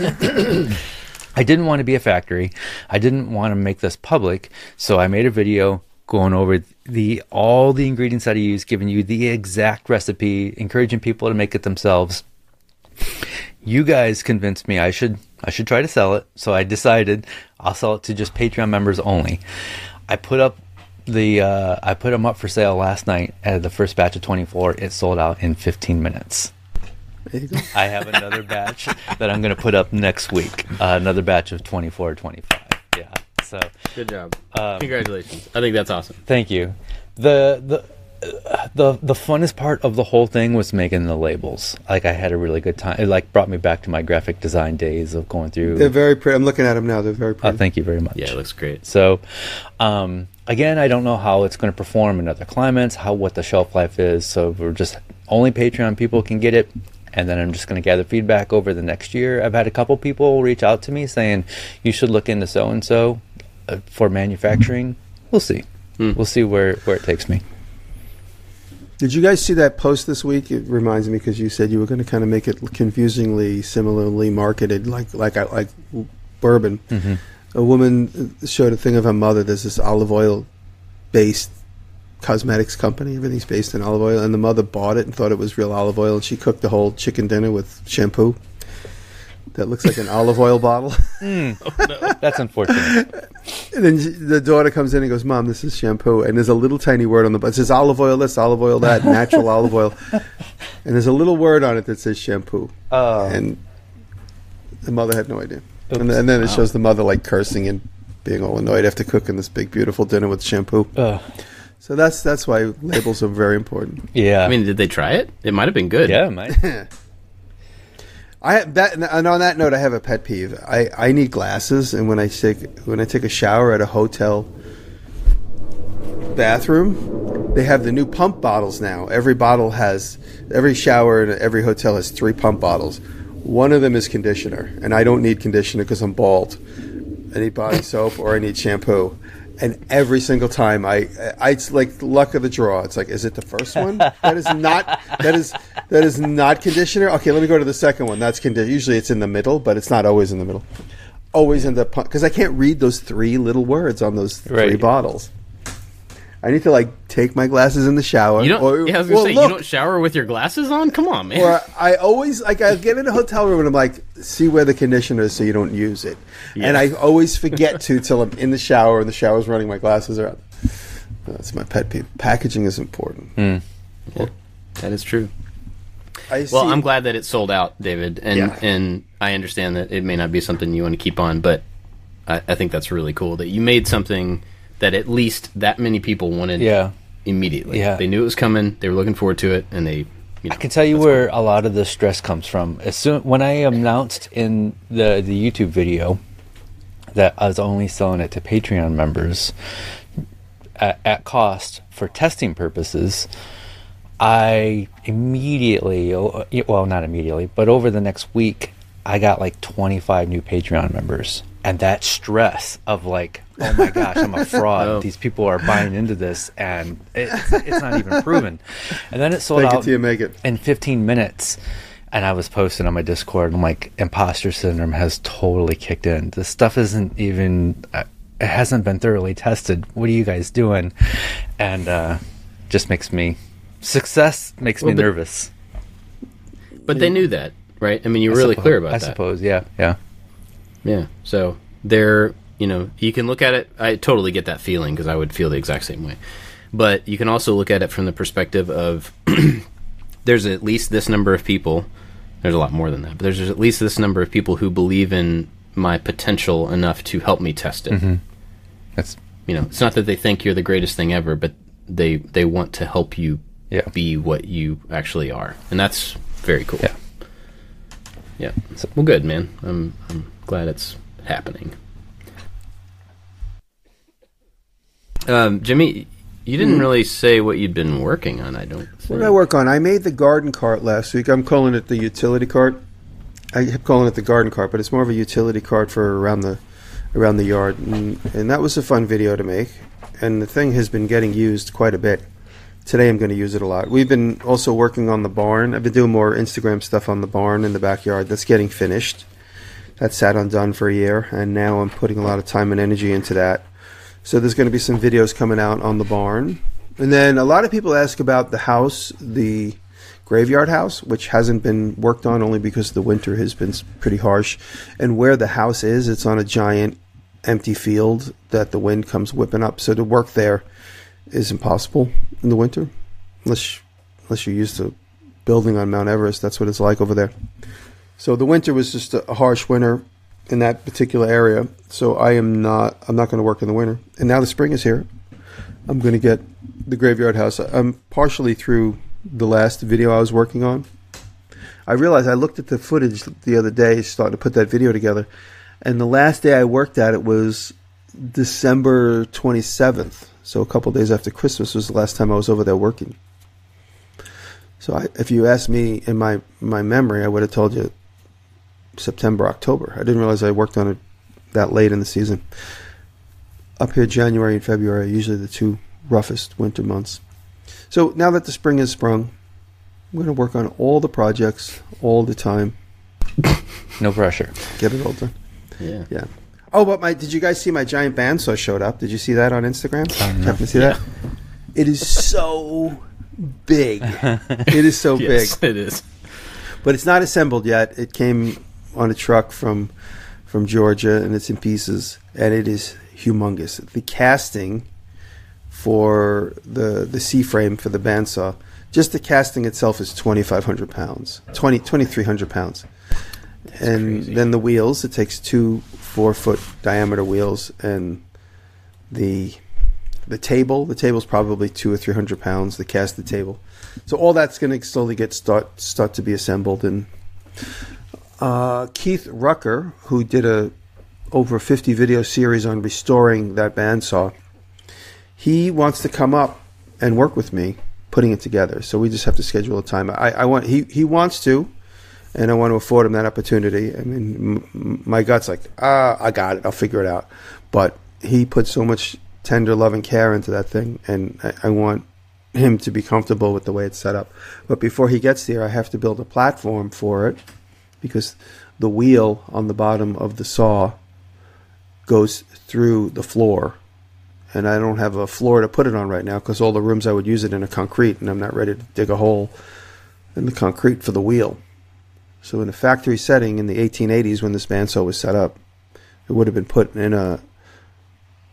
I didn't want to be a factory. I didn't want to make this public. So I made a video going over the all the ingredients that I use, giving you the exact recipe, encouraging people to make it themselves. You guys convinced me I should I should try to sell it. So I decided I'll sell it to just Patreon members only. I put up the uh, I put them up for sale last night at the first batch of twenty-four. It sold out in fifteen minutes. There you go. I have another batch that I'm going to put up next week. Uh, another batch of twenty-four, twenty-five. Yeah. So Good job. Um, Congratulations. I think that's awesome. thank you. The the uh, the the funnest part of the whole thing was making the labels. Like I had a really good time. It like brought me back to my graphic design days of going through. They're very pretty. I'm looking at them now. They're very Uh, pretty. thank you very much. Yeah, it looks great. So, um, again, I don't know how it's going to perform in other climates, how what the shelf life is. So we're just only Patreon people can get it, and then I'm just going to gather feedback over the next year. I've had a couple people reach out to me saying you should look into so and so for manufacturing. We'll see. Hmm. We'll see where where it takes me. Did you guys see that post this week? It reminds me because you said you were going to kind of make it confusingly, similarly marketed, like like like bourbon. Mm-hmm. A woman showed a thing of her mother. There's this olive oil based cosmetics company. Everything's based in olive oil, and the mother bought it and thought it was real olive oil, and she cooked the whole chicken dinner with shampoo that looks like an olive oil bottle. Mm. That's unfortunate. And then she, the daughter comes in and goes, "Mom, this is shampoo." And there's a little tiny word on the bottle. It says olive oil this, olive oil that, natural olive oil. And there's a little word on it that says shampoo. Oh. And the mother had no idea. Oops. And, and then it Wow. shows the mother like cursing and being all annoyed after cooking this big, beautiful dinner with shampoo. Ugh. So that's that's why labels are very important. Yeah. I mean, did they try it? It might have been good. yeah, mate. I that and on that note, I have a pet peeve. I, I need glasses, and when I take when I take a shower at a hotel bathroom, they have the new pump bottles now. Every bottle has every shower in every hotel has three pump bottles. One of them is conditioner, and I don't need conditioner because I'm bald. I need body soap or I need shampoo. And every single time, I, I, it's like luck of the draw. It's like, is it the first one? That is not. That is that is not conditioner. Okay, let me go to the second one. That's conditioner. Usually, it's in the middle, but it's not always in the middle. Always end up because I can't read those three little words on those three Right. bottles. I need to like take my glasses in the shower. You don't. or- yeah, I was gonna well, say look, you don't shower with your glasses on. Come on, man. Or I always like I get in a hotel room and I'm like, see where the conditioner is so you don't use it. Yeah. And I always forget to till I'm in the shower and the shower's running. My glasses are on. That's my pet peeve. Packaging is important. Mm. Yeah, that is true. I Well, see- I'm glad that it sold out, David, and Yeah. and I understand that it may not be something you want to keep on, but I, I think that's really cool that you made something that at least that many people wanted Yeah. immediately. Yeah. They knew it was coming, they were looking forward to it, and they. You know, I can tell you that's where a lot of the stress comes from. As soon when I announced in the the YouTube video that I was only selling it to Patreon members at, at cost for testing purposes, I immediately, well, not immediately, but over the next week, I got like twenty-five new Patreon members. And that stress of like, oh my gosh, I'm a fraud. Oh. These people are buying into this, and it's, it's not even proven. And then it sold Fake it out till you make it. in fifteen minutes. And I was posting on my Discord, and I'm like, imposter syndrome has totally kicked in. This stuff isn't even, uh, it hasn't been thoroughly tested. What are you guys doing? And uh, just makes me, success makes Well, me but- nervous. But they knew that, right? I mean, you're I really suppo- clear about I that. suppose, yeah, yeah. Yeah. So they're, you know, you can look at it. I totally get that feeling because I would feel the exact same way. But you can also look at it from the perspective of there's at least this number of people. There's a lot more than that, but there's at least this number of people who believe in my potential enough to help me test it. Mm-hmm. That's You know, it's not that they think you're the greatest thing ever, but they they want to help you Yeah. be what you actually are, and that's very cool. Yeah. Yeah. Well, good, man. I'm I'm glad it's happening. Um, Jimmy, you didn't really say what you'd been working on. I don't. What did I work on? I made the garden cart last week. I'm calling it the utility cart. I kept calling it the garden cart, but it's more of a utility cart for around the around the yard, and, and that was a fun video to make. And the thing has been getting used quite a bit. Today I'm going to use it a lot. We've been also working on the barn. I've been doing more Instagram stuff on the barn in the backyard. That's getting finished. That sat undone for a year, and now I'm putting a lot of time and energy into that. So there's going to be some videos coming out on the barn. And then a lot of people ask about the house, the graveyard house, which hasn't been worked on only because the winter has been pretty harsh. And where the house is, it's on a giant empty field that the wind comes whipping up. So to work there is impossible in the winter, unless unless you're used to building on Mount Everest. That's what it's like over there. So the winter was just a harsh winter in that particular area. So I am not I'm not going to work in the winter. And now the spring is here. I'm going to get the graveyard house. I'm partially through the last video I was working on. I realized I looked at the footage the other day, starting to put that video together, and the last day I worked at it was December twenty-seventh. So a couple of days after Christmas was the last time I was over there working. So I, if you asked me in my, my memory, I would have told you September, October. I didn't realize I worked on it that late in the season. Up here, January and February are usually the two roughest winter months. So now that the spring has sprung, I'm going to work on all the projects all the time. No pressure. Get it all done. Yeah. Yeah. Oh, but my did you guys see my giant bandsaw showed up? Did you see that on Instagram? Um, no. Happen to see that? It is so big. It is so Yes, big. it is. But it's not assembled yet. It came on a truck from from Georgia, and it's in pieces, and it is humongous. The casting for the the C frame for the bandsaw, just the casting itself is twenty-five hundred pounds, twenty twenty-three hundred pounds. And crazy. then the wheels, it takes two four foot diameter wheels, and the the table, the table's probably two or three hundred pounds. The casted table, so all that's going to slowly get start start to be assembled. And uh, Keith Rucker, who did a over fifty video series on restoring that bandsaw, he wants to come up and work with me putting it together. So we just have to schedule a time. I, I want he he wants to. And I want to afford him that opportunity. I mean, m- my gut's like, ah, I got it. I'll figure it out. But he put so much tender love and care into that thing, and I, I want him to be comfortable with the way it's set up. But before he gets there, I have to build a platform for it, because the wheel on the bottom of the saw goes through the floor. And I don't have a floor to put it on right now, because all the rooms I would use it in are concrete, and I'm not ready to dig a hole in the concrete for the wheel. So in a factory setting in the eighteen eighties, when this bandsaw was set up, it would have been put in a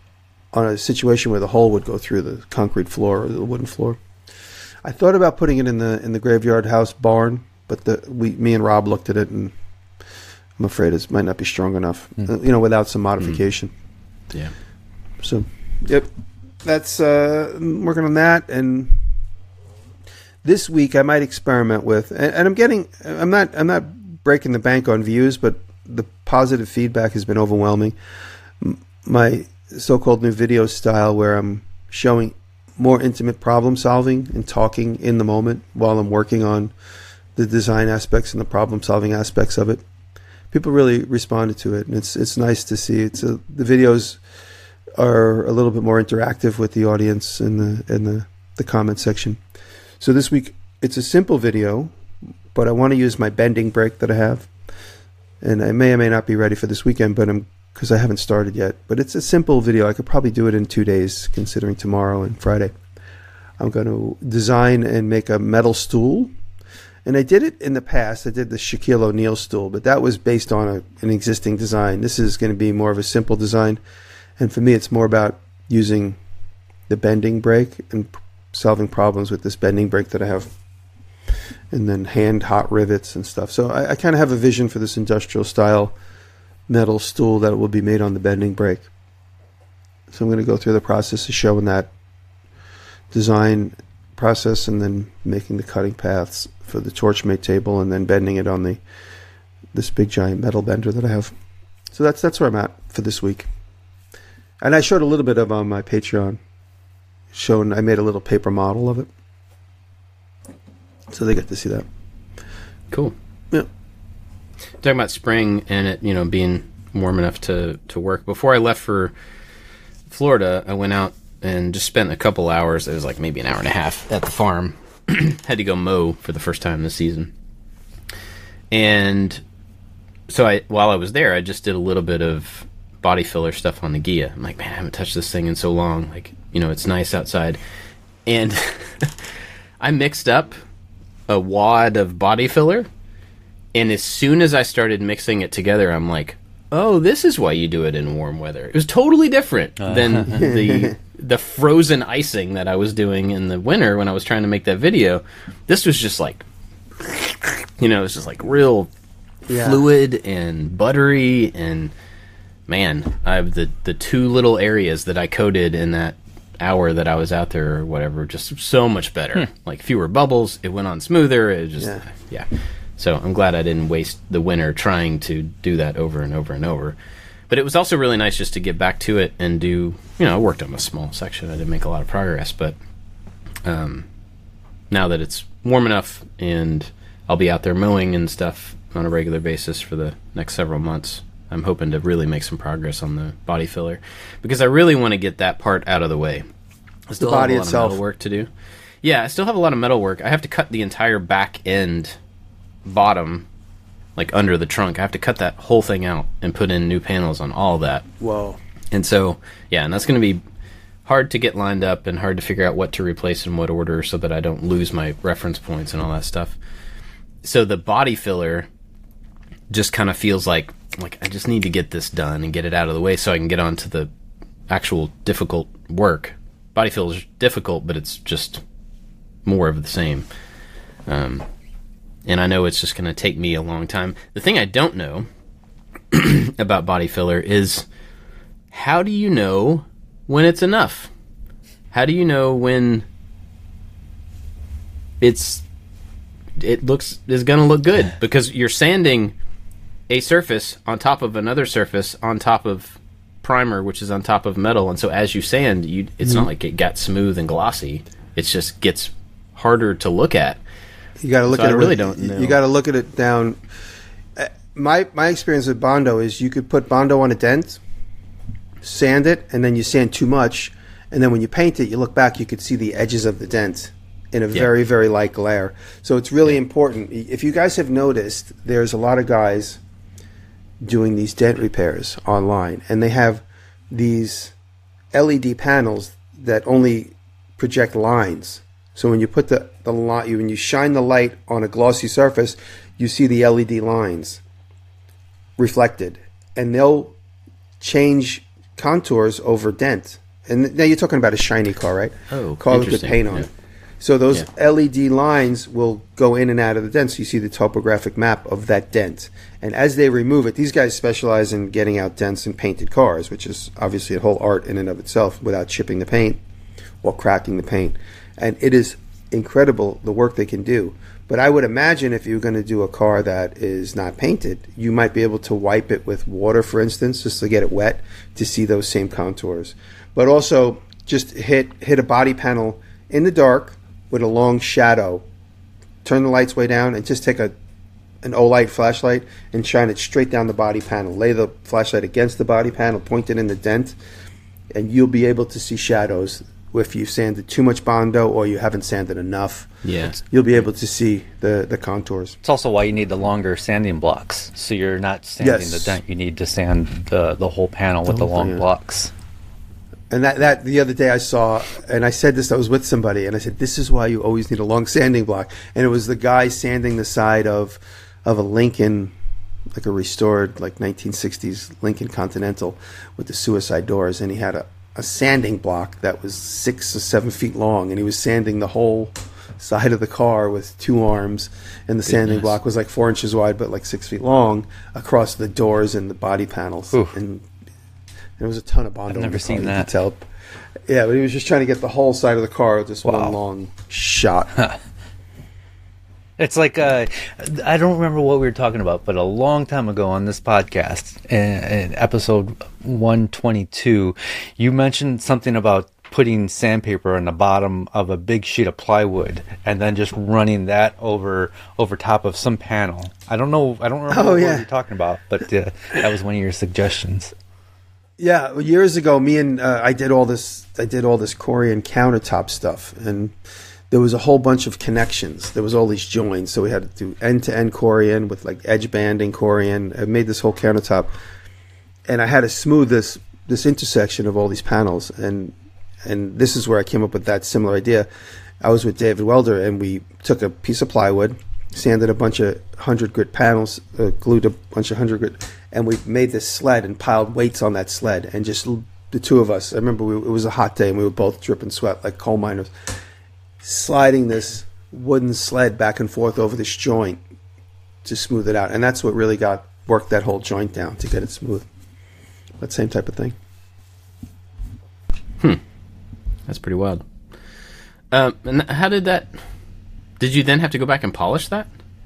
on a situation where the hole would go through the concrete floor or the wooden floor. I thought about putting it in the in the graveyard house barn, but the we me and Rob looked at it, and I'm afraid it might not be strong enough, mm. uh, you know, without some modification. Mm. Yeah. So, yep, that's uh, I'm working on that, and this week I might experiment with, and, and I'm getting, I'm not, I'm not breaking the bank on views, but the positive feedback has been overwhelming. My so-called new video style, where I'm showing more intimate problem solving and talking in the moment while I'm working on the design aspects and the problem solving aspects of it. People really responded to it, and it's it's nice to see. It's a, the videos are a little bit more interactive with the audience in the in the, the comment section. So this week it's a simple video, but I want to use my bending break that I have, and I may or may not be ready for this weekend, but I'm because I haven't started yet. But it's a simple video. I could probably do it in two days, considering tomorrow and Friday. I'm going to design and make a metal stool. And I did it in the past. I did the Shaquille O'Neal stool, but that was based on a, an existing design. This is going to be more of a simple design. And for me, it's more about using the bending brake and p- solving problems with this bending brake that I have. And then hand hot rivets and stuff. So I, I kind of have a vision for this industrial style metal stool that will be made on the bending brake. So I'm going to go through the process of showing that design process, and then making the cutting paths for the Torchmate table, and then bending it on the this big giant metal bender that I have. So that's that's where I'm at for this week. And I showed a little bit of on my Patreon. Showing I made a little paper model of it, so they get to see that. Cool. Yeah. Talking about spring and it, you know, being warm enough to, to work. Before I left for Florida, I went out and just spent a couple hours. It was like maybe an hour and a half at the farm. Had to go mow for the first time this season. And so I, while I was there, I just did a little bit of body filler stuff on the Ghia. I'm like, man, I haven't touched this thing in so long. Like, you know, it's nice outside. And I mixed up a wad of body filler. And as soon as I started mixing it together, I'm like, oh, this is why you do it in warm weather. It was totally different uh. than the the frozen icing that I was doing in the winter when I was trying to make that video. This was just like, you know, it was just like real yeah. fluid and buttery. And man, I have the, the two little areas that I coated in that hour that I was out there or whatever, just so much better. Hmm. Like fewer bubbles. It went on smoother. It just, yeah. yeah. So I'm glad I didn't waste the winter trying to do that over and over and over. But it was also really nice just to get back to it and do, you know, I worked on a small section. I didn't make a lot of progress, but um, now that it's warm enough and I'll be out there mowing and stuff on a regular basis for the next several months, I'm hoping to really make some progress on the body filler, because I really want to get that part out of the way. I still the body have a lot itself. of metal work to do. Yeah, I still have a lot of metal work. I have to cut the entire back end bottom, like under the trunk. I have to cut that whole thing out and put in new panels on all that. Whoa. And so, yeah, and that's going to be hard to get lined up and hard to figure out what to replace in what order so that I don't lose my reference points and all that stuff. So the body filler just kind of feels like, like I just need to get this done and get it out of the way so I can get on to the actual difficult work. Body filler is difficult, but it's just more of the same. Um, and I know it's just going to take me a long time. The thing I don't know about body filler is, how do you know when it's enough? How do you know when it's it looks is going to look good? Because you're sanding a surface on top of another surface on top of primer, which is on top of metal, and so as you sand, you it's mm-hmm. not like it got smooth and glossy. It just gets harder to look at. You got to look so at I it. Really don't know. You got to look at it down. Uh, my my experience with Bondo is you could put Bondo on a dent, sand it, and then you sand too much, and then when you paint it, you look back, you could see the edges of the dent in a yeah. very, very light glare. So it's really yeah. important. If you guys have noticed, there's a lot of guys doing these dent repairs online, and they have these L E D panels that only project lines. So when you put the, the light, when you shine the light on a glossy surface, you see the L E D lines reflected, and they'll change contours over dent. And now you're talking about a shiny car, right? Oh, car with good interesting. paint on Yeah. it. So those Yeah. L E D lines will go in and out of the dent, so you see the topographic map of that dent. And as they remove it, these guys specialize in getting out dents in painted cars, which is obviously a whole art in and of itself, without chipping the paint or cracking the paint. And it is incredible the work they can do. But I would imagine if you're going to do a car that is not painted, you might be able to wipe it with water, for instance, just to get it wet to see those same contours. But also just hit hit a body panel in the dark with a long shadow. Turn the lights way down and just take a an Olight flashlight and shine it straight down the body panel. Lay the flashlight against the body panel, point it in the dent, and you'll be able to see shadows. If you've sanded too much Bondo or you haven't sanded enough, Yeah. you'll be able to see the, the contours. It's also why you need the longer sanding blocks. So you're not sanding Yes. the dent. You need to sand the, the whole panel with the whole long thing, yeah. blocks. And that, that the other day I saw, and I said this, I was with somebody, and I said, this is why you always need a long sanding block. And it was the guy sanding the side of of a Lincoln, like a restored, like nineteen sixties Lincoln Continental with the suicide doors. And he had a, a sanding block that was six or seven feet long, and he was sanding the whole side of the car with two arms. And the sanding Goodness. block was like four inches wide, but like six feet long across the doors and the body panels. Oof. And there was a ton of Bondo. I've in never the car, seen you that. could tell. Yeah, but he was just trying to get the whole side of the car with this Wow. one long shot. It's like uh, I don't remember what we were talking about, but a long time ago on this podcast, in, in episode one twenty-two, you mentioned something about putting sandpaper on the bottom of a big sheet of plywood and then just running that over over top of some panel. I don't know. I don't remember Oh, what yeah. you're talking about, but uh, that was one of your suggestions. Yeah, well, years ago, me and uh, I did all this. I did all this Corian countertop stuff, and there was a whole bunch of connections. There was all these joins, so we had to do end-to-end Corian with like edge banding Corian. I made this whole countertop, and I had to smooth this this intersection of all these panels, and and this is where I came up with that similar idea. I was with David Welder, and we took a piece of plywood, sanded a bunch of hundred grit panels, uh, glued a bunch of hundred grit, and we made this sled and piled weights on that sled, and just l- the two of us. I remember we, it was a hot day, and we were both dripping sweat like coal miners, sliding this wooden sled back and forth over this joint to smooth it out, and that's what really got worked that whole joint down to get it smooth. That same type of thing. That's pretty wild. Um, and how did that? Did you then have to go back and polish that?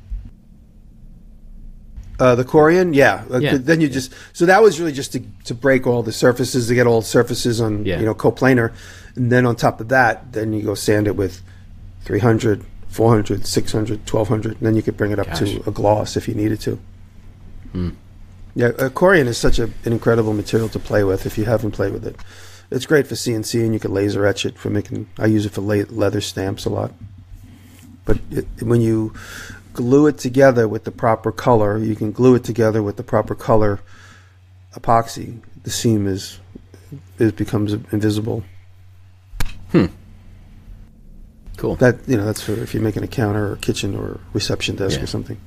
Uh, the Corian, yeah. Uh, Yeah. Then you just so that was really just to, to break all the surfaces, to get all the surfaces on Yeah. you know coplanar, and then on top of that, then you go sand it with three hundred, four hundred, six hundred, twelve hundred, and then you could bring it up Gosh. to a gloss if you needed to. Hmm. Yeah, uh, Corian is such a, an incredible material to play with if you haven't played with it. It's great for C N C, and you can laser etch it for making. I use it for la- leather stamps a lot. But it, when you glue it together with the proper color, you can glue it together with the proper color epoxy. The seam is it becomes invisible. Cool. That you know that's for if you're making a counter or kitchen or reception desk Yeah. or something.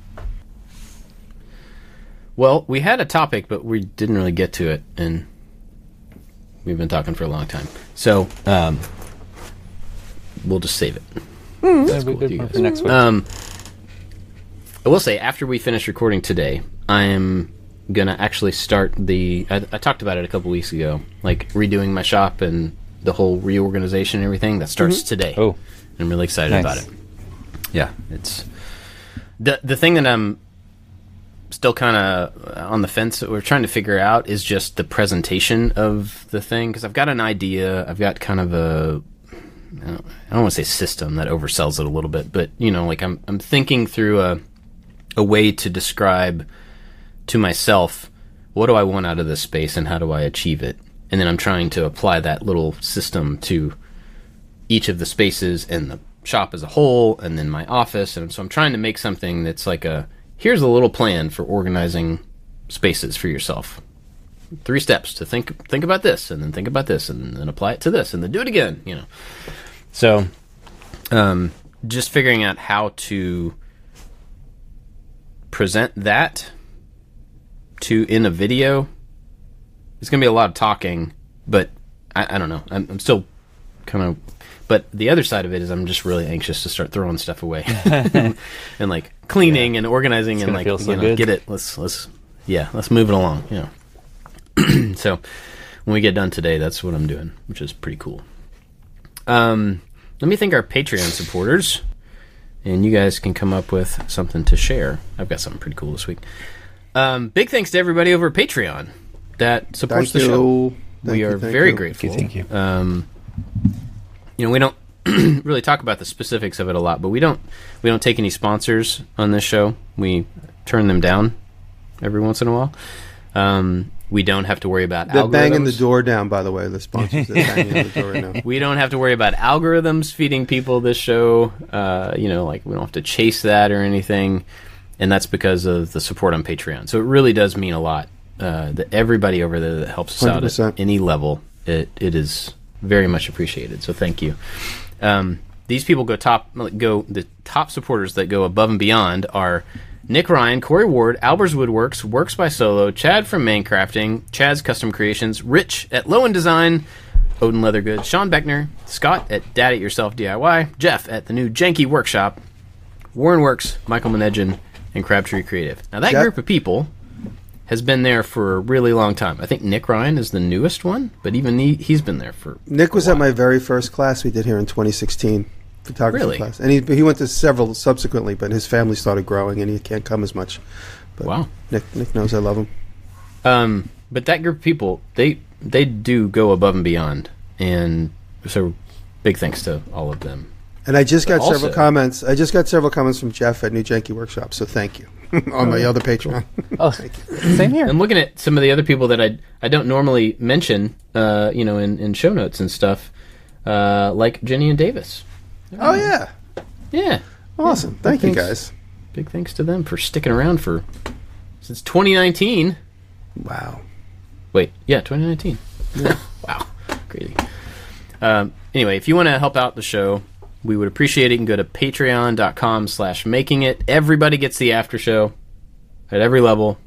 Well, we had a topic, but we didn't really get to it, and we've been talking for a long time. So um, we'll just save it. That's cool with you guys. For next week. Um, I will say, after we finish recording today, I am gonna actually start the. I, I talked about it a couple weeks ago, like redoing my shop and the whole reorganization and everything. That starts today. Oh. I'm really excited Nice. about it. Yeah, it's the the thing that I'm still kind of on the fence that we're trying to figure out is just the presentation of the thing, because I've got an idea. I've got kind of a I don't, I don't want to say system, that oversells it a little bit, but you know, like I'm I'm thinking through a a way to describe to myself what do I want out of this space and how do I achieve it, and then I'm trying to apply that little system to each of the spaces and the shop as a whole, and then my office, and so I'm trying to make something that's like a here's a little plan for organizing spaces for yourself. Three steps to think think about this, and then think about this, and then apply it to this, and then do it again. You know, so um, just figuring out how to present that to in a video. It's going to be a lot of talking, but I, I don't know. I'm, I'm still kind of, but the other side of it is I'm just really anxious to start throwing stuff away and like cleaning yeah. and organizing it's and like feel so you know, good. get it. Let's let's yeah, let's move it along. Yeah. So when we get done today, that's what I'm doing, which is pretty cool. Um, let me thank our Patreon supporters, and you guys can come up with something to share. I've got something pretty cool this week. Um, big thanks to everybody over at Patreon that supports Thank the you. show. Thank we you, are thank very you. grateful. Thank you. Um, you know, we don't really talk about the specifics of it a lot, but we don't we don't take any sponsors on this show. We turn them down every once in a while. Um, we don't have to worry about They're algorithms. banging the door down, by the way. The sponsors they're banging on the door right now. We don't have to worry about algorithms feeding people this show. Uh, you know, like we don't have to chase that or anything. And that's because of the support on Patreon. So it really does mean a lot uh, that everybody over there that helps us one hundred percent. out at any level, it, it is very much appreciated. So thank you. Um, these people go top, go the top supporters that go above and beyond are Nick Ryan, Corey Ward, Albers Woodworks, Works by Solo, Chad from Maincrafting, Chad's Custom Creations, Rich at Lowen Design, Odin Leather Goods, Sean Beckner, Scott at Dad It Yourself D I Y, Jeff at the new Janky Workshop, Warren Works, Michael Menedjan, and Crabtree Creative. Now that Jeff- group of people has been there for a really long time. I think Nick Ryan is the newest one, but even he, he's been there for Nick was at my very first class we did here in twenty sixteen. Photography Really? class. And he, he went to several subsequently, but his family started growing and he can't come as much. But Wow. Nick Nick knows I love him. Um, but that group of people, they they do go above and beyond, and so big thanks to all of them. And I just got But several also- comments. I just got several comments from Jeff at New Janky Workshop, so thank you. On my other Patreon. Oh, same here. I'm looking at some of the other people that I I don't normally mention, uh, you know, in, in show notes and stuff, uh, like Jenny and Davis. Oh yeah. Yeah, Awesome. Yeah, Thank you thanks. guys. big thanks to them for sticking around for since twenty nineteen. Wow. Wait, yeah, twenty nineteen. Yeah. Wow, crazy. Um, anyway, if you want to help out the show, we would appreciate it. You can go to patreon.com slash making it. Everybody gets the after show at every level.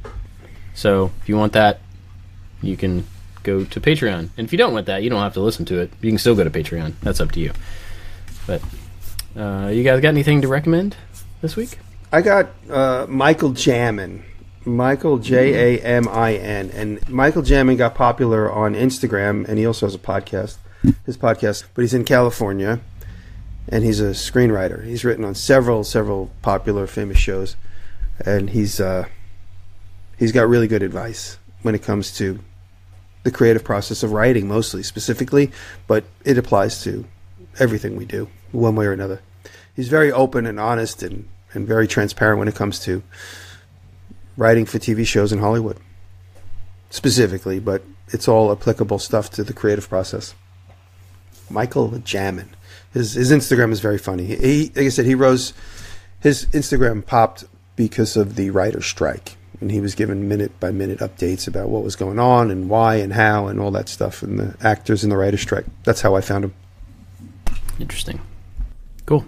So if you want that, you can go to Patreon. And if you don't want that, you don't have to listen to it. You can still go to Patreon. That's up to you. But uh, you guys got anything to recommend this week? I got uh, Michael Jamin. Michael J A M I N. And Michael Jamin got popular on Instagram, and he also has a podcast, his podcast, but he's in California, and he's a screenwriter. He's written on several, several popular, famous shows, and he's uh, he's got really good advice when it comes to the creative process of writing, mostly, specifically, but it applies to everything we do, one way or another. He's very open and honest and, and very transparent when it comes to writing for T V shows in Hollywood, specifically, but it's all applicable stuff to the creative process. Michael Jamin. His his Instagram is very funny. He, he like I said, he rose. His Instagram popped because of the writer's strike, and he was given minute by minute updates about what was going on and why and how and all that stuff, and the actors in the writer's strike. That's how I found him. Interesting. Cool.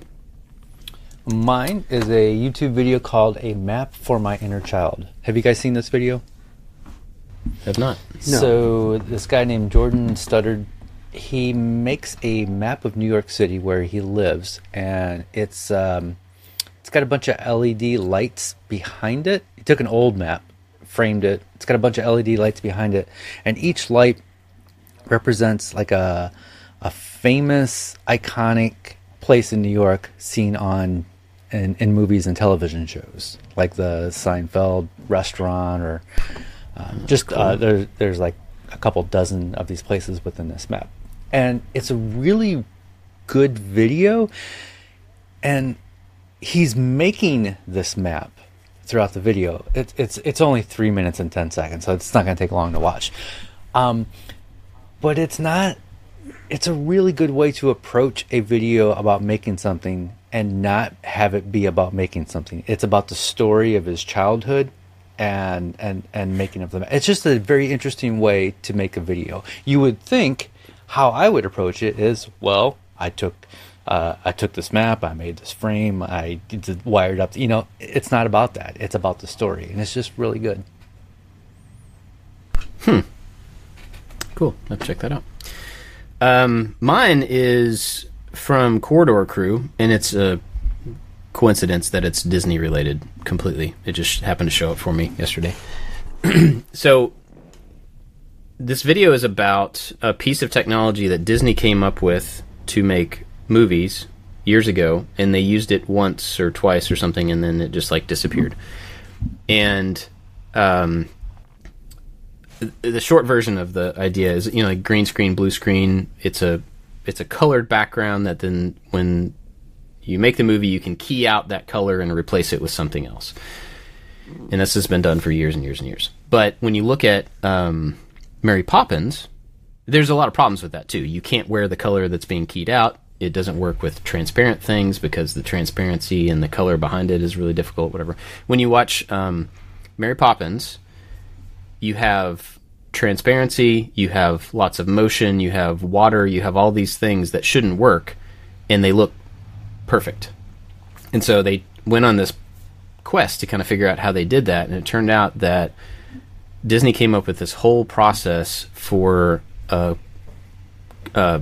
Mine is a YouTube video called A Map for My Inner Child. Have you guys seen this video? Have not. No. So this guy named Jordan Studdard, he makes a map of New York City where he lives, and it's um, it's got a bunch of L E D lights behind it. He took an old map, framed it. It's got a bunch of L E D lights behind it, and each light represents like a a famous, iconic place in New York seen on in, in movies and television shows, like the Seinfeld restaurant, or um, just uh, there, there's like a couple dozen of these places within this map. And it's a really good video, and he's making this map throughout the video. It, it's it's only three minutes and ten seconds, so it's not going to take long to watch. Um, but it's not. It's a really good way to approach a video about making something and not have it be about making something. It's about the story of his childhood and and and making of them. It's just a very interesting way to make a video. You would think how I would approach it is, well, I took uh, I took this map, I made this frame, I did, wired up. You know, it's not about that. It's about the story, and it's just really good. Hmm. Cool. Let's check that out. Um, mine is from Corridor Crew, and it's a coincidence that it's Disney related completely. It just happened to show up for me yesterday. So this video is about a piece of technology that Disney came up with to make movies years ago, and they used it once or twice or something, and then it just like disappeared. And um, the short version of the idea is, you know, like green screen, blue screen. It's a it's a colored background that then when you make the movie, you can key out that color and replace it with something else. And this has been done for years and years and years. But when you look at um, Mary Poppins, there's a lot of problems with that too. You can't wear the color that's being keyed out. It doesn't work with transparent things because the transparency and the color behind it is really difficult, whatever. When you watch um, Mary Poppins, you have transparency, you have lots of motion, you have water, you have all these things that shouldn't work, and they look perfect. And so they went on this quest to kind of figure out how they did that, and it turned out that Disney came up with this whole process for a, a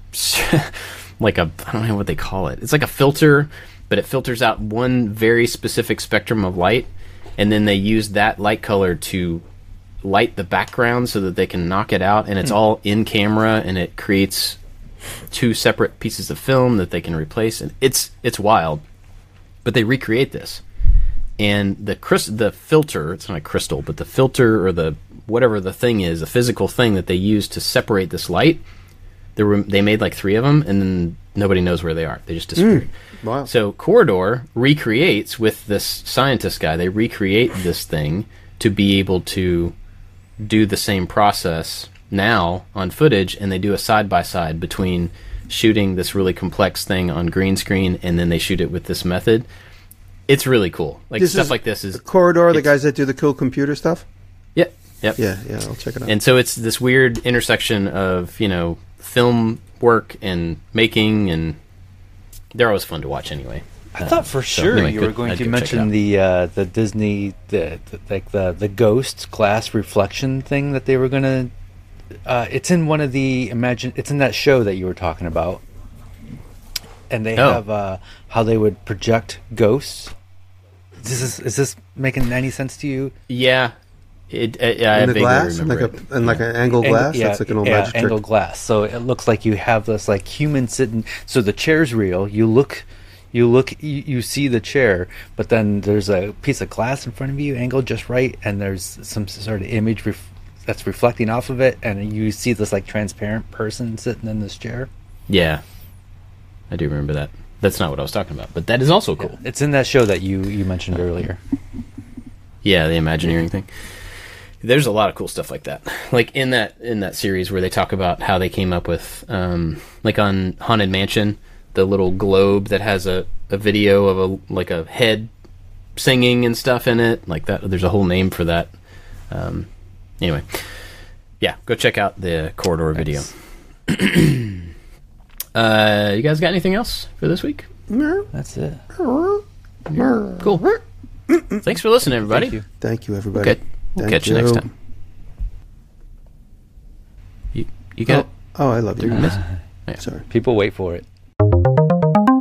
like a, I don't know what they call it. It's like a filter, but it filters out one very specific spectrum of light, and then they use that light color to light the background so that they can knock it out, and it's mm. all in camera, and it creates two separate pieces of film that they can replace, and it's it's wild. But they recreate this. And the crys- the filter, it's not a crystal, but the filter or the whatever the thing is, the physical thing that they use to separate this light, there were, they made like three of them, and then nobody knows where they are. They just disappeared. Mm, wow. So Corridor recreates with this scientist guy, they recreate this thing to be able to do the same process now on footage, and they do a side-by-side between shooting this really complex thing on green screen, and then they shoot it with this method. It's really cool. Like this stuff like this is Corridor, the guys that do the cool computer stuff. Yep, yep, yeah, yeah. I'll check it out. And so it's this weird intersection of, you know, film work and making, and they're always fun to watch anyway. I uh, thought for so sure anyway, you were going I'd to mention the uh, the Disney the, the like the the ghost glass reflection thing that they were going to. Uh, it's in one of the imagine. It's in that show that you were talking about. And they oh. have uh, how they would project ghosts. Is this is this making any sense to you? Yeah, it. Uh, yeah, in I the glass, remember like it. a and like an angle Angle, glass. yeah, That's like an old yeah, magic angle trick. glass. So it looks like you have this like human sitting. So the chair's real. You look, you look, you, you see the chair, but then there's a piece of glass in front of you, angled just right, and there's some sort of image ref- that's reflecting off of it, and you see this like transparent person sitting in this chair. Yeah, I do remember that. That's not what I was talking about, but that is also cool. Yeah, it's in that show that you, you mentioned earlier. Yeah, the Imagineering thing. There's a lot of cool stuff like that. Like in that in that series where they talk about how they came up with, um, like on Haunted Mansion, the little globe that has a, a video of a like a head singing and stuff in it. Like that, there's a whole name for that. Um, anyway, yeah, go check out the Corridor video. Uh, you guys got anything else for this week? That's it. Cool. Thanks for listening, everybody. Thank you, Thank you everybody. Okay. We'll Thank catch you. you next time. You, you got oh, oh, I love you. Uh, yeah. Sorry. People wait for it.